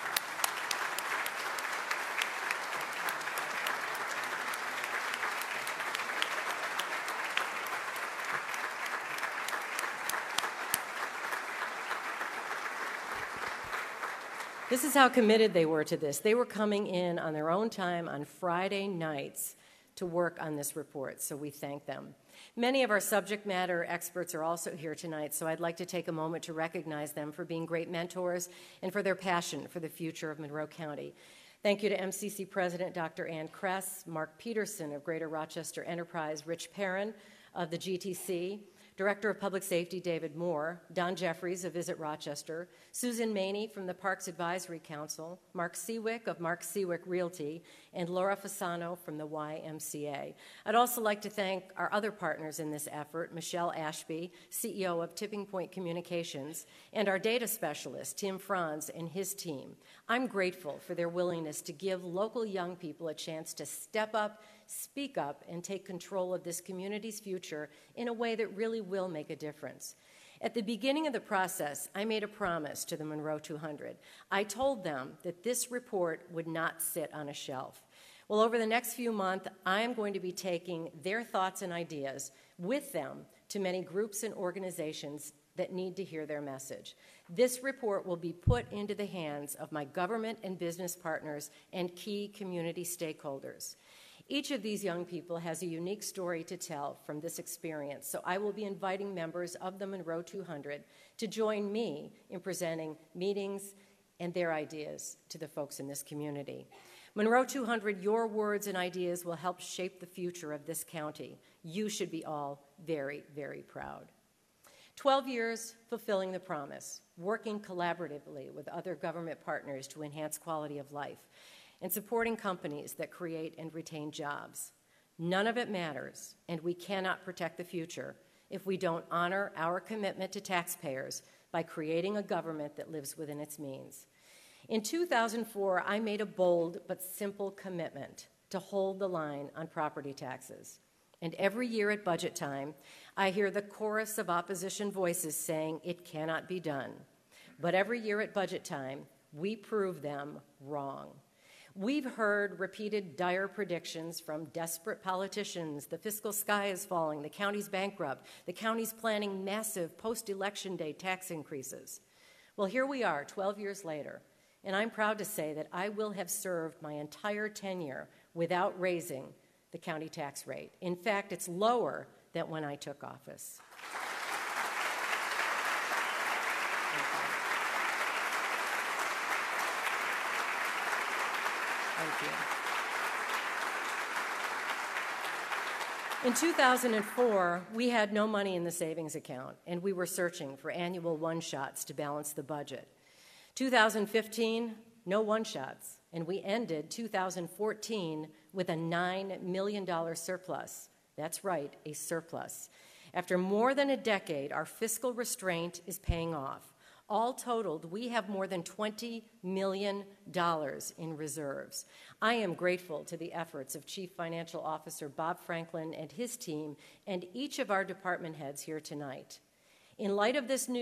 This is how committed they were to this. They were coming in on their own time on Friday nights to work on this report, so we thank them. Many of our subject matter experts are also here tonight, so I'd like to take a moment to recognize them for being great mentors and for their passion for the future of Monroe County. Thank you to M C C President Doctor Ann Kress, Mark Peterson of Greater Rochester Enterprise, Rich Perrin of the G T C, Director of Public Safety David Moore, Don Jeffries of Visit Rochester, Susan Maney from the Parks Advisory Council, Mark Seawick of Mark Seawick Realty, and Laura Fasano from the Y M C A. I'd also like to thank our other partners in this effort, Michelle Ashby, C E O of Tipping Point Communications, and our data specialist, Tim Franz, and his team. I'm grateful for their willingness to give local young people a chance to step up, speak up, and take control of this community's future in a way that really will make a difference. At the beginning of the process, I made a promise to the Monroe two hundred. I told them that this report would not sit on a shelf. Well, over the next few months, I am going to be taking their thoughts and ideas with them to many groups and organizations that need to hear their message. This report will be put into the hands of my government and business partners and key community stakeholders. Each of these young people has a unique story to tell from this experience, so I will be inviting members of the Monroe two hundred to join me in presenting meetings and their ideas to the folks in this community. Monroe two hundred, your words and ideas will help shape the future of this county. You should be all very, very proud. twelve years fulfilling the promise, working collaboratively with other government partners to enhance quality of life, and supporting companies that create and retain jobs. None of it matters, and we cannot protect the future if we don't honor our commitment to taxpayers by creating a government that lives within its means. In two thousand four, I made a bold but simple commitment to hold the line on property taxes. And every year at budget time, I hear the chorus of opposition voices saying it cannot be done. But every year at budget time, we prove them wrong. We've heard repeated dire predictions from desperate politicians. The fiscal sky is falling, the county's bankrupt, the county's planning massive post-election day tax increases. Well, here we are twelve years later, and I'm proud to say that I will have served my entire tenure without raising the county tax rate. In fact, it's lower than when I took office. Thank you. In two thousand four, we had no money in the savings account, and we were searching for annual one-shots to balance the budget. two thousand fifteen, no one-shots, and we ended two thousand fourteen with a nine million dollars surplus. That's right, a surplus. After more than a decade, our fiscal restraint is paying off. All totaled, we have more than twenty million dollars in reserves. I am grateful to the efforts of Chief Financial Officer Bob Franklin and his team and each of our department heads here tonight. In light of this news,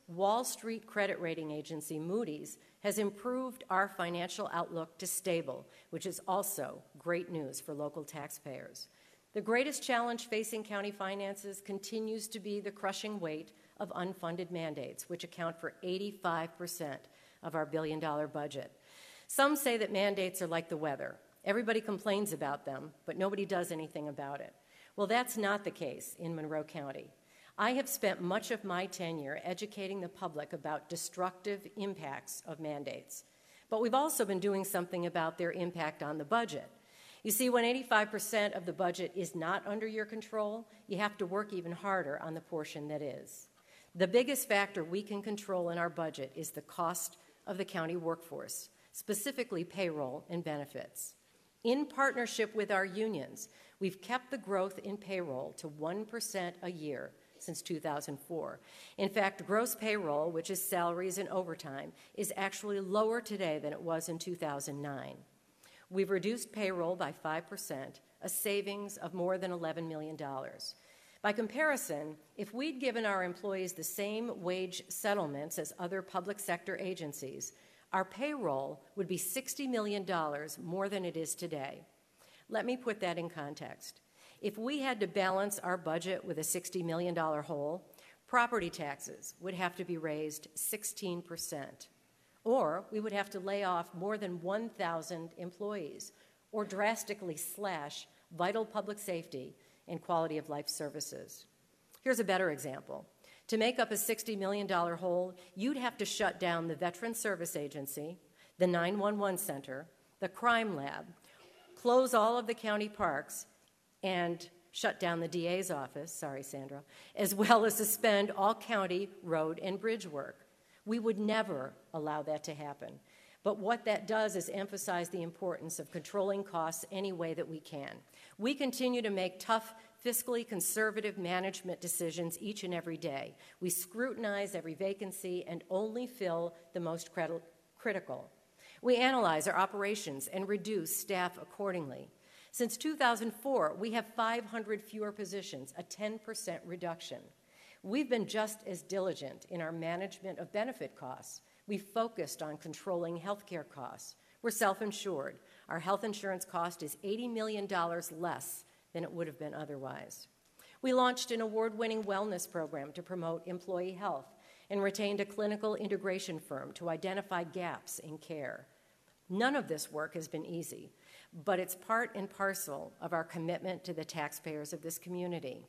Wall Street credit rating agency Moody's has improved our financial outlook to stable, which is also great news for local taxpayers. The greatest challenge facing county finances continues to be the crushing weight of unfunded mandates, which account for eighty-five percent of our billion-dollar budget. Some say that mandates are like the weather. Everybody complains about them, but nobody does anything about it. Well, that's not the case in Monroe County. I have spent much of my tenure educating the public about destructive impacts of mandates, but we've also been doing something about their impact on the budget. You see, when eighty-five percent of the budget is not under your control, you have to work even harder on the portion that is. The biggest factor we can control in our budget is the cost of the county workforce, specifically payroll and benefits. In partnership with our unions, we've kept the growth in payroll to one percent a year since two thousand four. In fact, gross payroll, which is salaries and overtime, is actually lower today than it was in two thousand nine. We've reduced payroll by five percent, a savings of more than eleven million dollars. By comparison, if we'd given our employees the same wage settlements as other public sector agencies, our payroll would be sixty million dollars more than it is today. Let me put that in context. If we had to balance our budget with a sixty million dollars hole, property taxes would have to be raised sixteen percent. Or we would have to lay off more than one thousand employees or drastically slash vital public safety and quality of life services. Here's a better example. To make up a sixty million dollars hole, you'd have to shut down the Veteran Service Agency, the nine one one Center, the Crime Lab, close all of the county parks, and shut down the D A's office, sorry, Sandra, as well as suspend all county road and bridge work. We would never allow that to happen. But what that does is emphasize the importance of controlling costs any way that we can. We continue to make tough, fiscally conservative management decisions each and every day. We scrutinize every vacancy and only fill the most credi- critical. We analyze our operations and reduce staff accordingly. Since two thousand four, we have five hundred fewer positions, a ten percent reduction. We've been just as diligent in our management of benefit costs. We've focused on controlling health care costs. We're self-insured. Our health insurance cost is eighty million dollars less than it would have been otherwise. We launched an award-winning wellness program to promote employee health and retained a clinical integration firm to identify gaps in care. None of this work has been easy, but it's part and parcel of our commitment to the taxpayers of this community.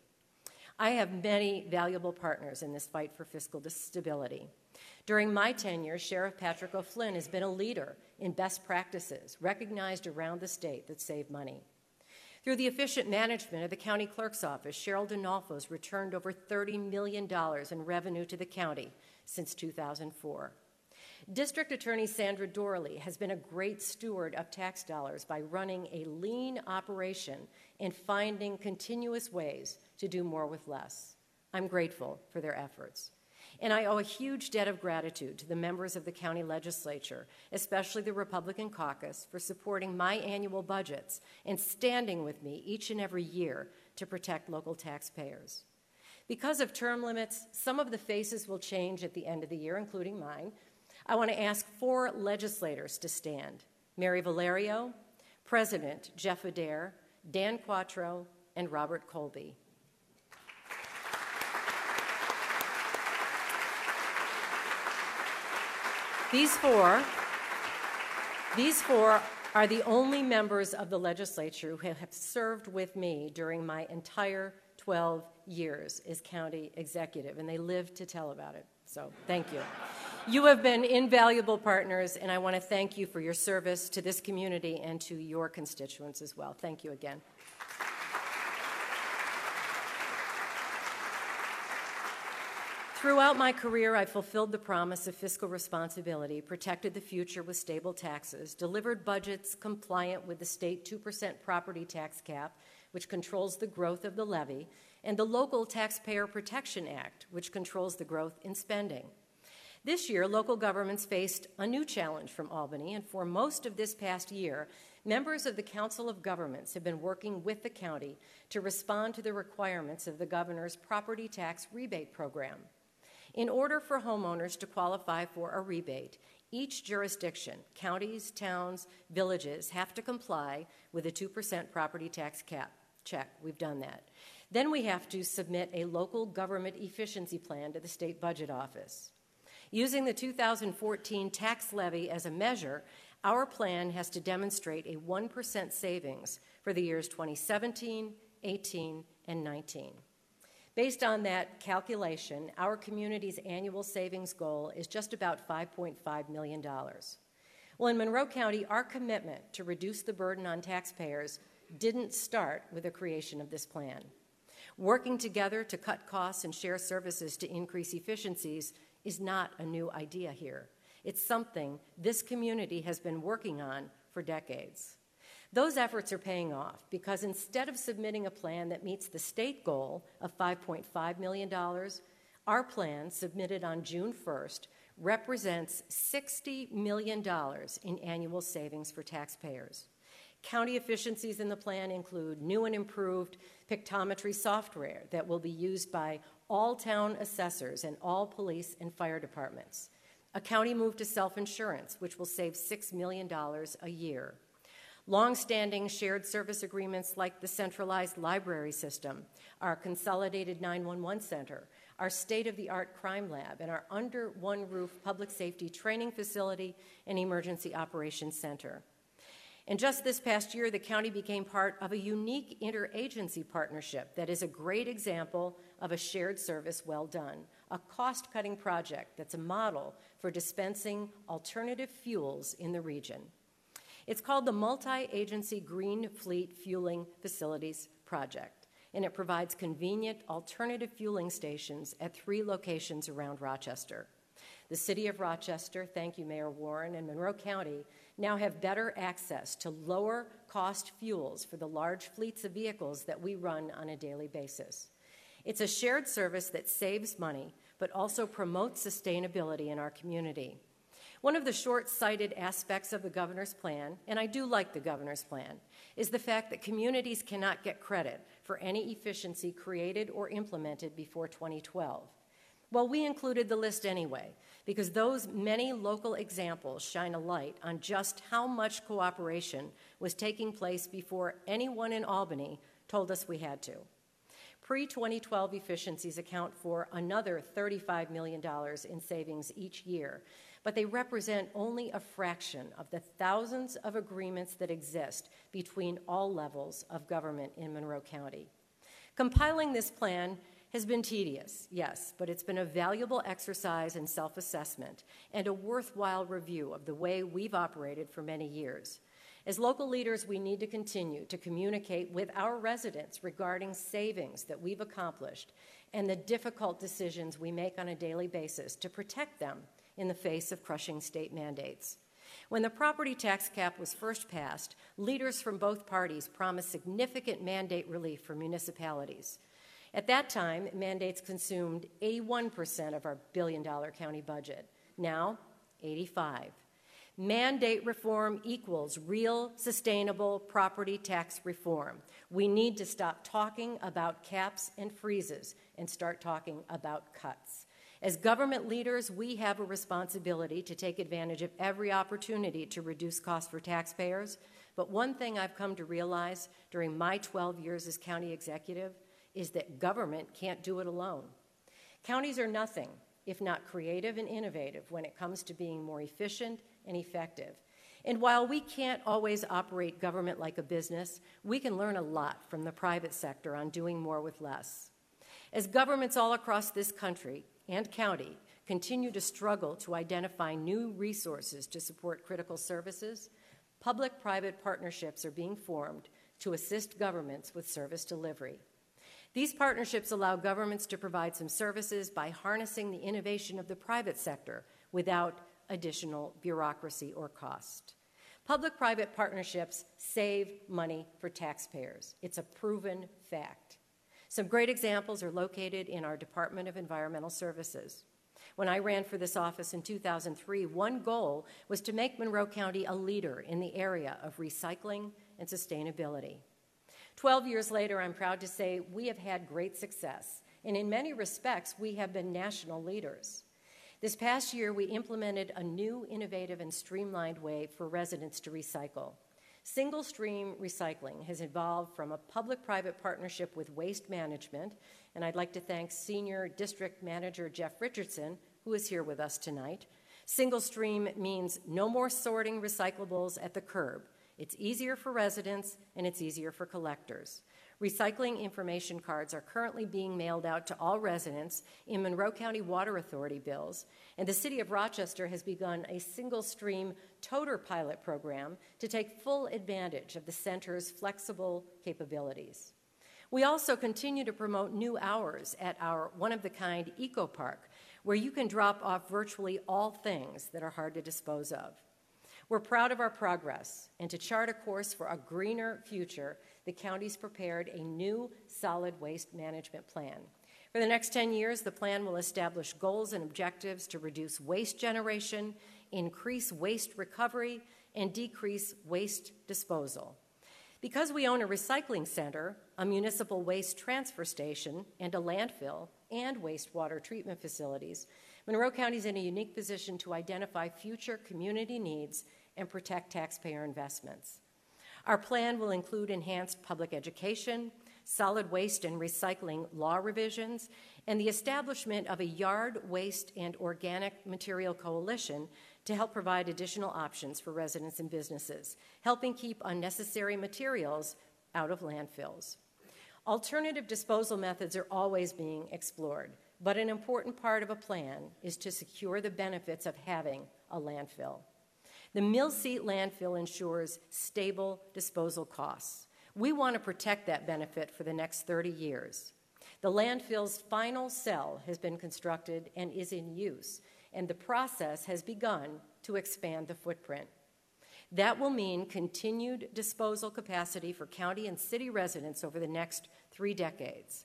I have many valuable partners in this fight for fiscal stability. During my tenure, Sheriff Patrick O'Flynn has been a leader in best practices recognized around the state that save money. Through the efficient management of the county clerk's office, Cheryl Donalfo's returned over thirty million dollars in revenue to the county since two thousand four. District Attorney Sandra Dorley has been a great steward of tax dollars by running a lean operation and finding continuous ways to do more with less. I'm grateful for their efforts. And I owe a huge debt of gratitude to the members of the county legislature, especially the Republican caucus, for supporting my annual budgets and standing with me each and every year to protect local taxpayers. Because of term limits, some of the faces will change at the end of the year, including mine. I want to ask four legislators to stand: Mary Valerio, President Jeff Adair, Dan Quattro, and Robert Colby. These four, these four are the only members of the legislature who have served with me during my entire twelve years as county executive, and they live to tell about it. So thank you. You have been invaluable partners, and I want to thank you for your service to this community and to your constituents as well. Thank you again. Throughout my career, I fulfilled the promise of fiscal responsibility, protected the future with stable taxes, delivered budgets compliant with the state two percent property tax cap, which controls the growth of the levy, and the Local Taxpayer Protection Act, which controls the growth in spending. This year, local governments faced a new challenge from Albany, and for most of this past year, members of the Council of Governments have been working with the county to respond to the requirements of the governor's property tax rebate program. In order for homeowners to qualify for a rebate, each jurisdiction, counties, towns, villages, have to comply with a two percent property tax cap. Check, we've done that. Then we have to submit a local government efficiency plan to the state budget office. Using the two thousand fourteen tax levy as a measure, our plan has to demonstrate a one percent savings for the years twenty seventeen, eighteen, and nineteen. Based on that calculation, our community's annual savings goal is just about five point five million dollars. Well, in Monroe County, our commitment to reduce the burden on taxpayers didn't start with the creation of this plan. Working together to cut costs and share services to increase efficiencies is not a new idea here. It's something this community has been working on for decades. Those efforts are paying off because instead of submitting a plan that meets the state goal of five point five million dollars, our plan, submitted on June first, represents sixty million dollars in annual savings for taxpayers. County efficiencies in the plan include new and improved pictometry software that will be used by all town assessors and all police and fire departments. A county move to self-insurance, which will save six million dollars a year. Long-standing shared service agreements like the centralized library system, our consolidated nine one one center, our state-of-the-art crime lab, and our under-one-roof public safety training facility and emergency operations center. And just this past year, the county became part of a unique interagency partnership that is a great example of a shared service well done, a cost-cutting project that's a model for dispensing alternative fuels in the region. It's called the Multi-Agency Green Fleet Fueling Facilities Project, and it provides convenient alternative fueling stations at three locations around Rochester. The City of Rochester, thank you, Mayor Warren, and Monroe County now have better access to lower cost fuels for the large fleets of vehicles that we run on a daily basis. It's a shared service that saves money, but also promotes sustainability in our community. One of the short-sighted aspects of the governor's plan, and I do like the governor's plan, is the fact that communities cannot get credit for any efficiency created or implemented before twenty twelve. Well, we included the list anyway, because those many local examples shine a light on just how much cooperation was taking place before anyone in Albany told us we had to. Pre twenty twelve efficiencies account for another thirty-five million dollars in savings each year, but they represent only a fraction of the thousands of agreements that exist between all levels of government in Monroe County. Compiling this plan has been tedious, yes, but it's been a valuable exercise in self-assessment and a worthwhile review of the way we've operated for many years. As local leaders, we need to continue to communicate with our residents regarding savings that we've accomplished and the difficult decisions we make on a daily basis to protect them in the face of crushing state mandates. When the property tax cap was first passed, leaders from both parties promised significant mandate relief for municipalities. At that time, mandates consumed eighty-one percent of our billion-dollar county budget. Now, eighty-five. Mandate reform equals real, sustainable property tax reform. We need to stop talking about caps and freezes and start talking about cuts. As government leaders, we have a responsibility to take advantage of every opportunity to reduce costs for taxpayers. But one thing I've come to realize during my twelve years as county executive is that government can't do it alone. Counties are nothing if not creative and innovative when it comes to being more efficient and effective. And while we can't always operate government like a business, we can learn a lot from the private sector on doing more with less. As governments all across this country and county continue to struggle to identify new resources to support critical services, public-private partnerships are being formed to assist governments with service delivery. These partnerships allow governments to provide some services by harnessing the innovation of the private sector without additional bureaucracy or cost. Public-private partnerships save money for taxpayers. It's a proven fact. Some great examples are located in our Department of Environmental Services. When I ran for this office in two thousand three, one goal was to make Monroe County a leader in the area of recycling and sustainability. Twelve years later, I'm proud to say we have had great success and in many respects, we have been national leaders. This past year, we implemented a new, innovative, and streamlined way for residents to recycle. Single-stream recycling has evolved from a public-private partnership with Waste Management, and I'd like to thank Senior District Manager Jeff Richardson, who is here with us tonight. Single-stream means no more sorting recyclables at the curb. It's easier for residents, and it's easier for collectors. Recycling information cards are currently being mailed out to all residents in Monroe County Water Authority bills, and the City of Rochester has begun a single-stream toter pilot program to take full advantage of the center's flexible capabilities. We also continue to promote new hours at our one-of-the-kind Eco Park, where you can drop off virtually all things that are hard to dispose of. We're proud of our progress, and to chart a course for a greener future, the county's prepared a new solid waste management plan. For the next ten years, the plan will establish goals and objectives to reduce waste generation, increase waste recovery, and decrease waste disposal. Because we own a recycling center, a municipal waste transfer station, and a landfill, and wastewater treatment facilities, Monroe County is in a unique position to identify future community needs and protect taxpayer investments. Our plan will include enhanced public education, solid waste and recycling law revisions, and the establishment of a yard waste and organic material coalition to help provide additional options for residents and businesses, helping keep unnecessary materials out of landfills. Alternative disposal methods are always being explored, but an important part of a plan is to secure the benefits of having a landfill. The Mill Seat landfill ensures stable disposal costs. We want to protect that benefit for the next thirty years. The landfill's final cell has been constructed and is in use, and the process has begun to expand the footprint. That will mean continued disposal capacity for county and city residents over the next three decades.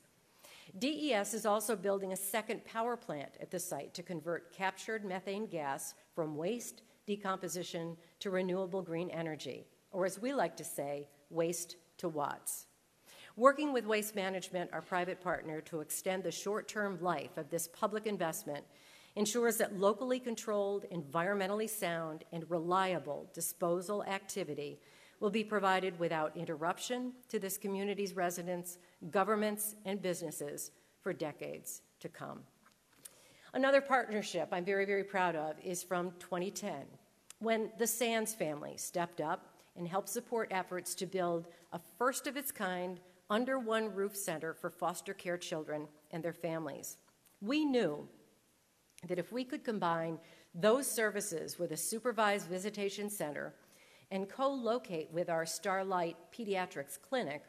D E S is also building a second power plant at the site to convert captured methane gas from waste decomposition to renewable green energy, or as we like to say, waste to watts. Working with Waste Management, our private partner, to extend the short-term life of this public investment ensures that locally controlled, environmentally sound, and reliable disposal activity will be provided without interruption to this community's residents, governments, and businesses for decades to come. Another partnership I'm very, very proud of is from twenty ten, when the Sands family stepped up and helped support efforts to build a first-of-its-kind, under-one-roof center for foster care children and their families. We knew that if we could combine those services with a supervised visitation center and co-locate with our Starlight Pediatrics Clinic,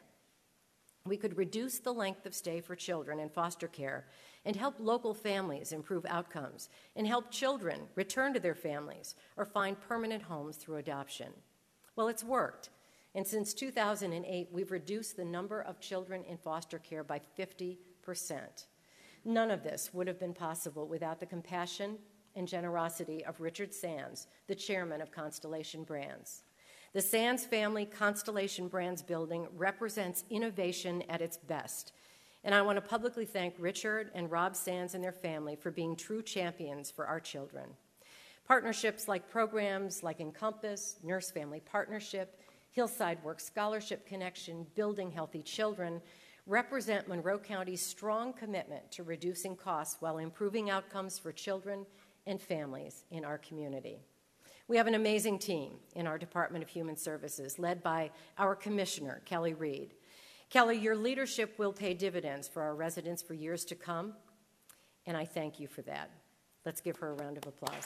we could reduce the length of stay for children in foster care and help local families improve outcomes and help children return to their families or find permanent homes through adoption. Well, it's worked, and since two thousand eight, we've reduced the number of children in foster care by fifty percent. None of this would have been possible without the compassion and generosity of Richard Sands, the chairman of Constellation Brands. The Sands family Constellation Brands building represents innovation at its best, and I want to publicly thank Richard and Rob Sands and their family for being true champions for our children. Partnerships like programs like Encompass, Nurse Family Partnership, Hillside Work Scholarship Connection, Building Healthy Children represent Monroe County's strong commitment to reducing costs while improving outcomes for children and families in our community. We have an amazing team in our Department of Human Services, led by our Commissioner, Kelly Reed. Kelly, your leadership will pay dividends for our residents for years to come, and I thank you for that. Let's give her a round of applause.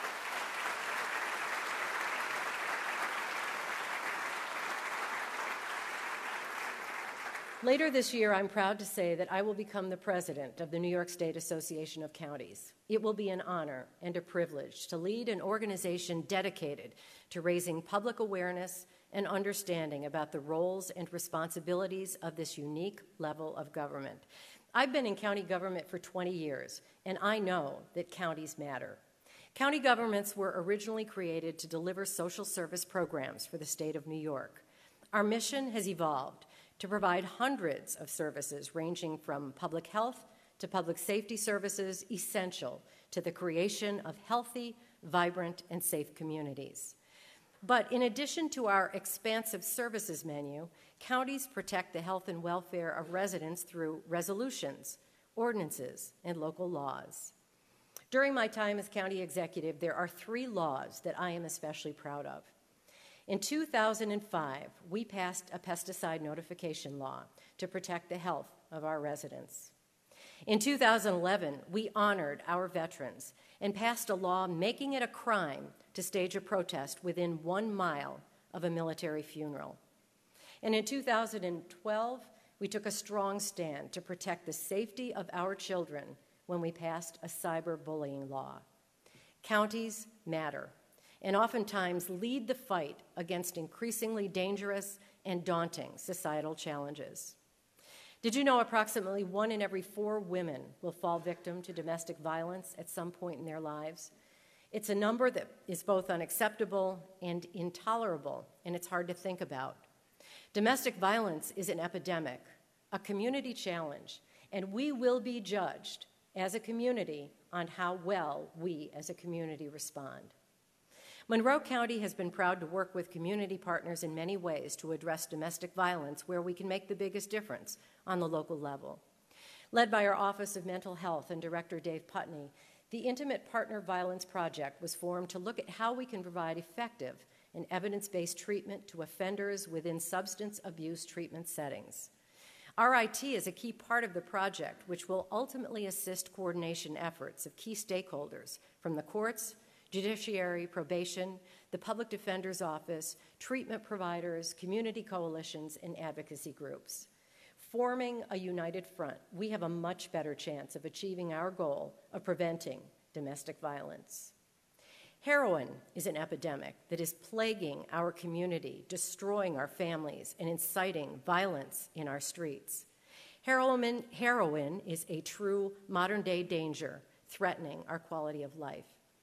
Later this year, I'm proud to say that I will become the president of the New York State Association of Counties. It will be an honor and a privilege to lead an organization dedicated to raising public awareness and understanding about the roles and responsibilities of this unique level of government. I've been in county government for twenty years, and I know that counties matter. County governments were originally created to deliver social service programs for the state of New York. Our mission has evolved to provide hundreds of services ranging from public health to public safety services essential to the creation of healthy, vibrant, and safe communities. But in addition to our expansive services menu, counties protect the health and welfare of residents through resolutions, ordinances, and local laws. During my time as county executive, there are three laws that I am especially proud of. In two thousand five, we passed a pesticide notification law to protect the health of our residents. In two thousand eleven, we honored our veterans and passed a law making it a crime to stage a protest within one mile of a military funeral. And in two thousand twelve, we took a strong stand to protect the safety of our children when we passed a cyberbullying law. Counties matter, and oftentimes lead the fight against increasingly dangerous and daunting societal challenges. Did you know approximately one in every four women will fall victim to domestic violence at some point in their lives? It's a number that is both unacceptable and intolerable, and it's hard to think about. Domestic violence is an epidemic, a community challenge, and we will be judged as a community on how well we as a community respond. Monroe County has been proud to work with community partners in many ways to address domestic violence where we can make the biggest difference on the local level. Led by our Office of Mental Health and Director Dave Putney, the Intimate Partner Violence Project was formed to look at how we can provide effective and evidence-based treatment to offenders within substance abuse treatment settings. R I T is a key part of the project, which will ultimately assist coordination efforts of key stakeholders from the courts, judiciary, probation, the public defender's office, treatment providers, community coalitions, and advocacy groups. Forming a united front, we have a much better chance of achieving our goal of preventing domestic violence. Heroin is an epidemic that is plaguing our community, destroying our families, and inciting violence in our streets. Heroin, heroin is a true modern-day danger, threatening our quality of life.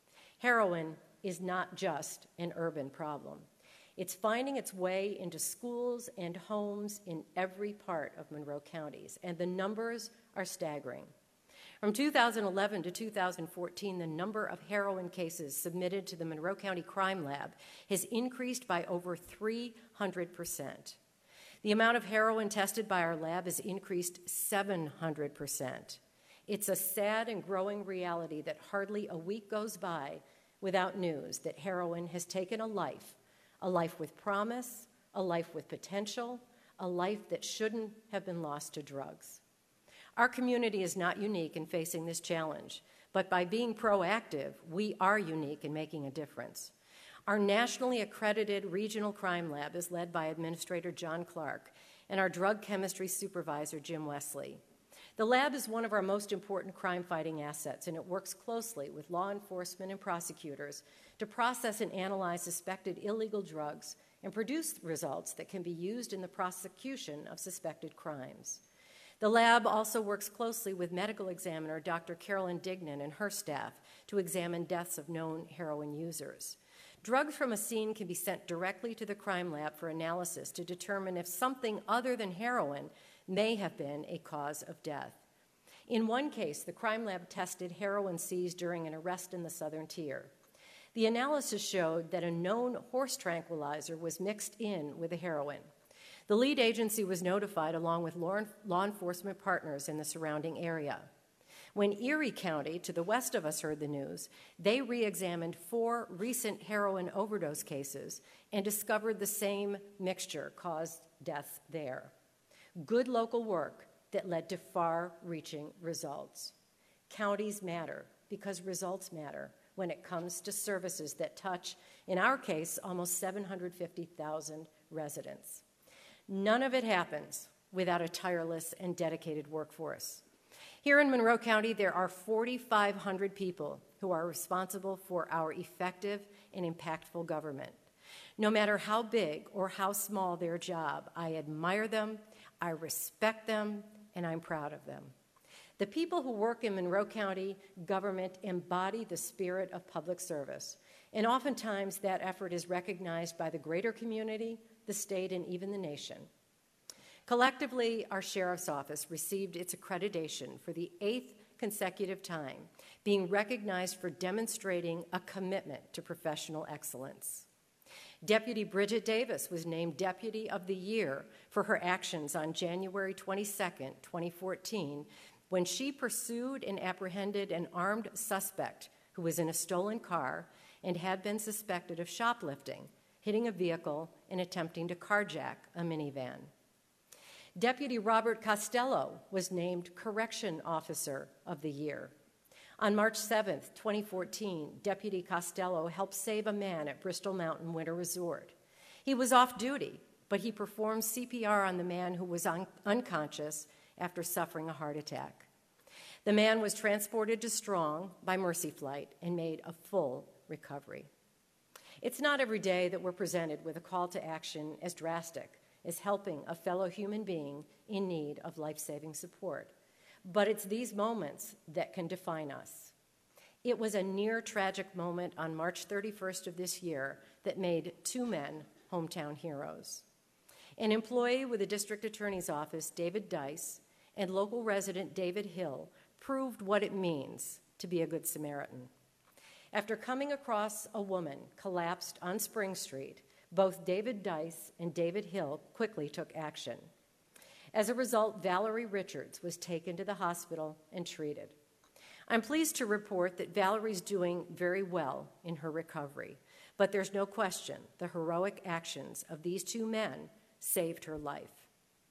Heroin is not just an urban problem. It's finding its way into schools and homes in every part of Monroe counties, and the numbers are staggering. From two thousand eleven to two thousand fourteen, the number of heroin cases submitted to the Monroe County Crime Lab has increased by over three hundred percent. The amount of heroin tested by our lab has increased seven hundred percent. It's a sad and growing reality that hardly a week goes by without news that heroin has taken a life, a life with promise, a life with potential, a life that shouldn't have been lost to drugs. Our community is not unique in facing this challenge, but by being proactive, we are unique in making a difference. Our nationally accredited regional crime lab is led by Administrator John Clark and our drug chemistry supervisor, Jim Wesley. The lab is one of our most important crime-fighting assets, and it works closely with law enforcement and prosecutors to process and analyze suspected illegal drugs and produce results that can be used in the prosecution of suspected crimes. The lab also works closely with medical examiner Doctor Carolyn Dignan and her staff to examine deaths of known heroin users. Drugs from a scene can be sent directly to the crime lab for analysis to determine if something other than heroin may have been a cause of death. In one case, the crime lab tested heroin seized during an arrest in the Southern Tier. The analysis showed that a known horse tranquilizer was mixed in with the heroin. The lead agency was notified along with law enforcement partners in the surrounding area. When Erie County, to the west of us, heard the news, they re-examined four recent heroin overdose cases and discovered the same mixture caused death there. Good local work that led to far-reaching results. Counties matter because results matter when it comes to services that touch, in our case, almost seven hundred fifty thousand residents. None of it happens without a tireless and dedicated workforce. Here in Monroe County, there are four thousand five hundred people who are responsible for our effective and impactful government. No matter how big or how small their job, I admire them, I respect them, and I'm proud of them. The people who work in Monroe County government embody the spirit of public service, and oftentimes that effort is recognized by the greater community, the state, and even the nation. Collectively, our Sheriff's Office received its accreditation for the eighth consecutive time, being recognized for demonstrating a commitment to professional excellence. Deputy Bridget Davis was named Deputy of the Year for her actions on January twenty-second, twenty fourteen, when she pursued and apprehended an armed suspect who was in a stolen car and had been suspected of shoplifting, hitting a vehicle, and attempting to carjack a minivan. Deputy Robert Costello was named Correction Officer of the Year. On March seventh, twenty fourteen, Deputy Costello helped save a man at Bristol Mountain Winter Resort. He was off duty, but he performed C P R on the man who was un- unconscious after suffering a heart attack. The man was transported to Strong by Mercy Flight and made a full recovery. It's not every day that we're presented with a call to action as drastic as helping a fellow human being in need of life-saving support. But it's these moments that can define us. It was a near tragic moment on March thirty-first of this year that made two men hometown heroes. An employee with the district attorney's office, David Dice, and local resident David Hill proved what it means to be a good Samaritan. After coming across a woman collapsed on Spring Street, both David Dice and David Hill quickly took action. As a result, Valerie Richards was taken to the hospital and treated. I'm pleased to report that Valerie's doing very well in her recovery, but there's no question the heroic actions of these two men saved her life.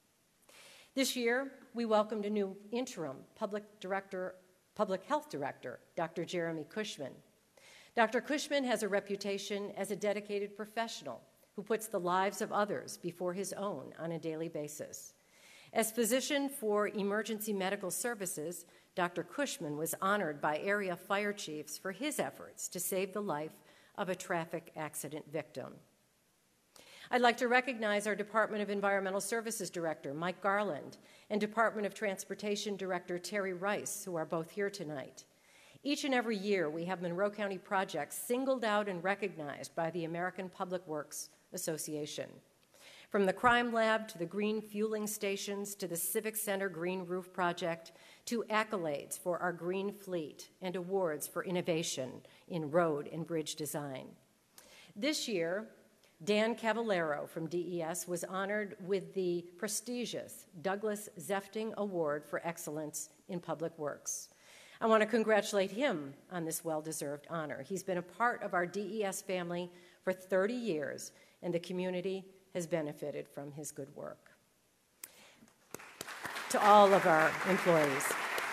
This year, we welcomed a new interim public director, public health director, Doctor Jeremy Cushman. Doctor Cushman has a reputation as a dedicated professional who puts the lives of others before his own on a daily basis. As physician for emergency medical services, Doctor Cushman was honored by area fire chiefs for his efforts to save the life of a traffic accident victim. I'd like to recognize our Department of Environmental Services Director, Mike Garland, and Department of Transportation Director, Terry Rice, who are both here tonight. Each and every year, we have Monroe County projects singled out and recognized by the American Public Works Association. From the crime lab to the green fueling stations to the Civic Center Green Roof Project to accolades for our green fleet and awards for innovation in road and bridge design. This year, Dan Cavallero from D E S was honored with the prestigious Douglas Zefting Award for Excellence in Public Works. I want to congratulate him on this well-deserved honor. He's been a part of our D E S family for thirty years, and the community has benefited from his good work. To all of our employees.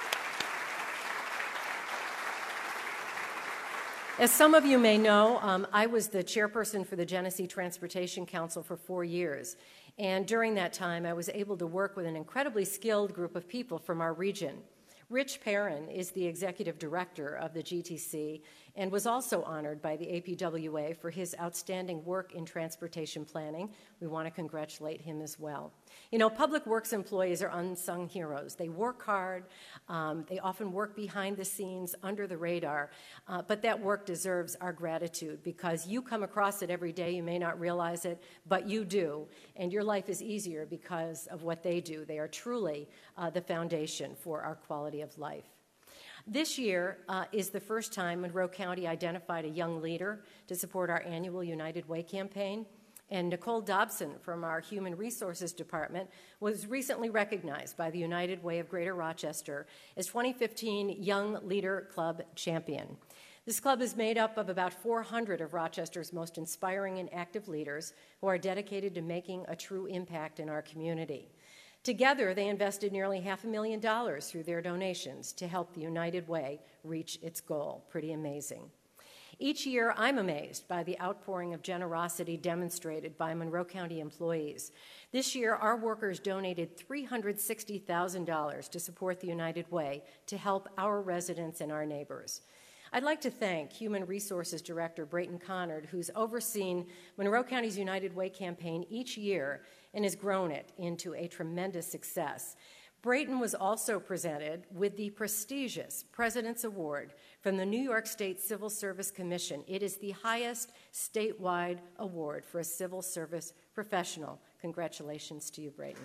As some of you may know, um, I was the chairperson for the Genesee Transportation Council for four years. And during that time, I was able to work with an incredibly skilled group of people from our region. Rich Perrin is the executive director of the G T C and was also honored by the A P W A for his outstanding work in transportation planning. We want to congratulate him as well. You know, public works employees are unsung heroes. They work hard. Um, they often work behind the scenes, under the radar, uh, but that work deserves our gratitude because you come across it every day. You may not realize it, but you do, and your life is easier because of what they do. They are truly uh, the foundation for our quality of life. This year uh, is the first time Monroe County identified a young leader to support our annual United Way campaign. And Nicole Dobson from our Human Resources Department was recently recognized by the United Way of Greater Rochester as twenty fifteen Young Leader Club Champion. This club is made up of about four hundred of Rochester's most inspiring and active leaders who are dedicated to making a true impact in our community. Together, they invested nearly half a million dollars through their donations to help the United Way reach its goal. Pretty amazing. Each year, I'm amazed by the outpouring of generosity demonstrated by Monroe County employees. This year, our workers donated three hundred sixty thousand dollars to support the United Way to help our residents and our neighbors. I'd like to thank Human Resources Director Brayton Connard, who's overseen Monroe County's United Way campaign each year and has grown it into a tremendous success. Brayton was also presented with the prestigious President's Award from the New York State Civil Service Commission. It is the highest statewide award for a civil service professional. Congratulations to you, Brayton.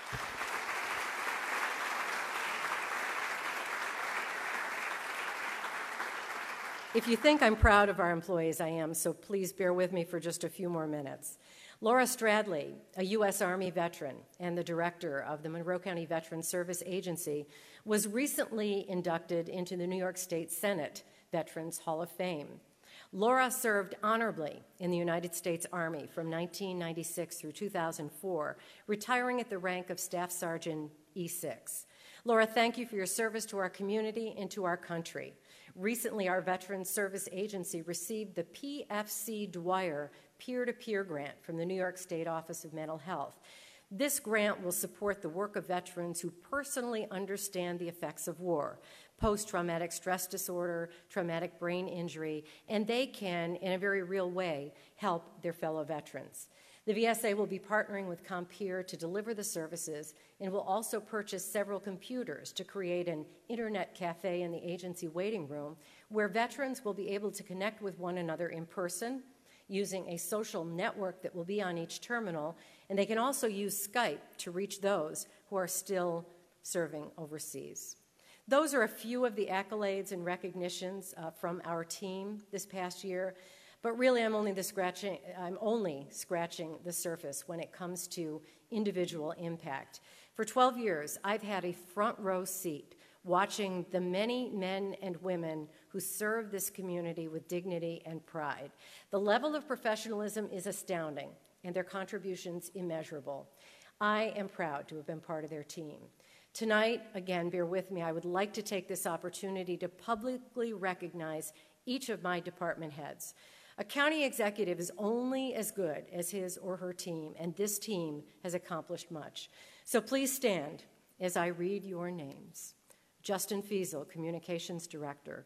If you think I'm proud of our employees, I am, so please bear with me for just a few more minutes. Laura Stradley, a U S Army veteran and the director of the Monroe County Veterans Service Agency, was recently inducted into the New York State Senate Veterans Hall of Fame. Laura served honorably in the United States Army from nineteen ninety-six through two thousand four, retiring at the rank of Staff Sergeant E six. Laura, thank you for your service to our community and to our country. Recently, our Veterans Service Agency received the P F C Dwyer peer-to-peer grant from the New York State Office of Mental Health. This grant will support the work of veterans who personally understand the effects of war, post-traumatic stress disorder, traumatic brain injury, and they can, in a very real way, help their fellow veterans. The V S A will be partnering with Compeer to deliver the services and will also purchase several computers to create an internet cafe in the agency waiting room where veterans will be able to connect with one another in person using a social network that will be on each terminal, and they can also use Skype to reach those who are still serving overseas. Those are a few of the accolades and recognitions uh, from our team this past year. But really, I'm only, the scratching, I'm only scratching the surface when it comes to individual impact. For twelve years, I've had a front row seat watching the many men and women who serve this community with dignity and pride. The level of professionalism is astounding, and their contributions immeasurable. I am proud to have been part of their team. Tonight, again, bear with me, I would like to take this opportunity to publicly recognize each of my department heads. A county executive is only as good as his or her team, and this team has accomplished much. So please stand as I read your names. Justin Fiesel, Communications Director.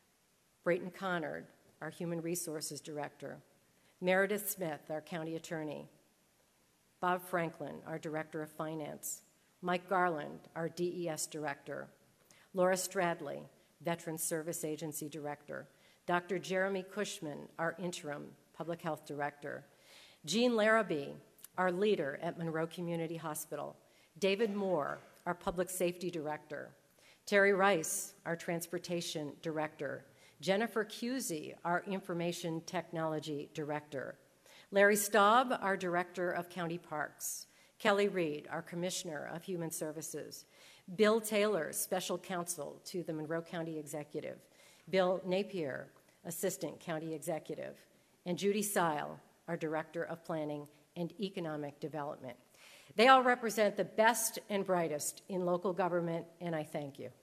Brayton Connard, our Human Resources Director. Meredith Smith, our County Attorney. Bob Franklin, our Director of Finance. Mike Garland, our D E S Director. Laura Stradley, Veterans Service Agency Director. Doctor Jeremy Cushman, our Interim Public Health Director. Jean Larrabee, our leader at Monroe Community Hospital. David Moore, our Public Safety Director. Terry Rice, our Transportation Director. Jennifer Cusey, our Information Technology Director. Larry Staub, our Director of County Parks. Kelly Reed, our Commissioner of Human Services. Bill Taylor, Special Counsel to the Monroe County Executive. Bill Napier, Assistant County Executive, and Judy Seil, our Director of Planning and Economic Development. They all represent the best and brightest in local government, and I thank you.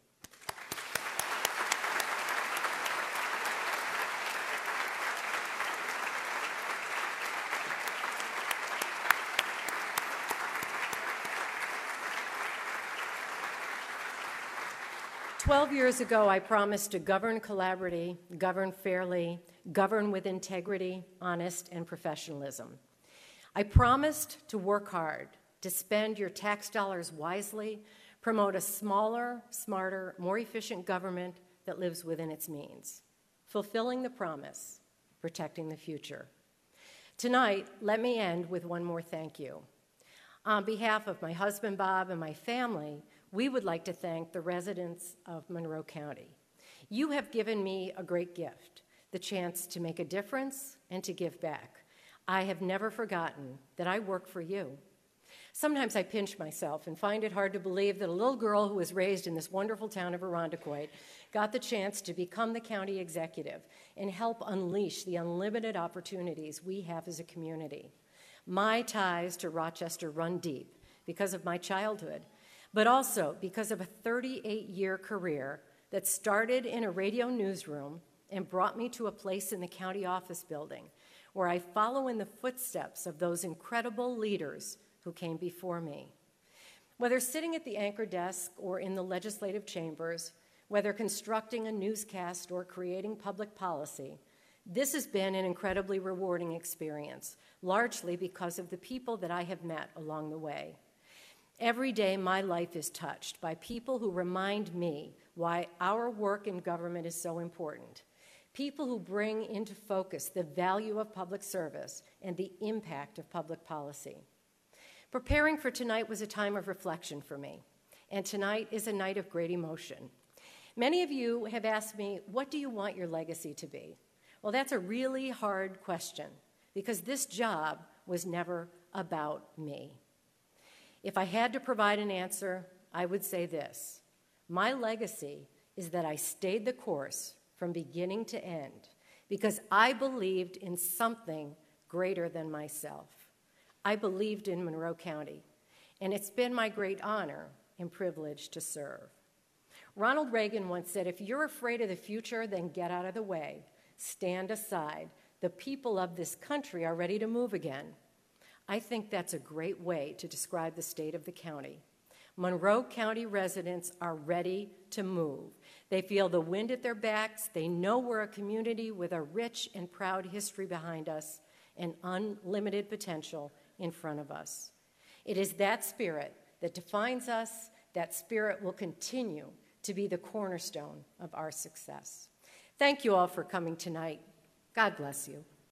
Twelve years ago, I promised to govern collaboratively, govern fairly, govern with integrity, honest, and professionalism. I promised to work hard, to spend your tax dollars wisely, promote a smaller, smarter, more efficient government that lives within its means. Fulfilling the promise, protecting the future. Tonight, let me end with one more thank you. On behalf of my husband, Bob, and my family, we would like to thank the residents of Monroe County. You have given me a great gift, the chance to make a difference and to give back. I have never forgotten that I work for you. Sometimes I pinch myself and find it hard to believe that a little girl who was raised in this wonderful town of Irondequoit got the chance to become the county executive and help unleash the unlimited opportunities we have as a community. My ties to Rochester run deep because of my childhood, but also because of a thirty-eight year career that started in a radio newsroom and brought me to a place in the county office building where I follow in the footsteps of those incredible leaders who came before me. Whether sitting at the anchor desk or in the legislative chambers, whether constructing a newscast or creating public policy, this has been an incredibly rewarding experience, largely because of the people that I have met along the way. Every day, my life is touched by people who remind me why our work in government is so important. People who bring into focus the value of public service and the impact of public policy. Preparing for tonight was a time of reflection for me, and tonight is a night of great emotion. Many of you have asked me, what do you want your legacy to be? Well, that's a really hard question, because this job was never about me. If I had to provide an answer, I would say this: my legacy is that I stayed the course from beginning to end because I believed in something greater than myself. I believed in Monroe County, and it's been my great honor and privilege to serve. Ronald Reagan once said, if you're afraid of the future, then get out of the way. Stand aside. The people of this country are ready to move again. I think that's a great way to describe the state of the county. Monroe County residents are ready to move. They feel the wind at their backs. They know we're a community with a rich and proud history behind us and unlimited potential in front of us. It is that spirit that defines us. That spirit will continue to be the cornerstone of our success. Thank you all for coming tonight. God bless you.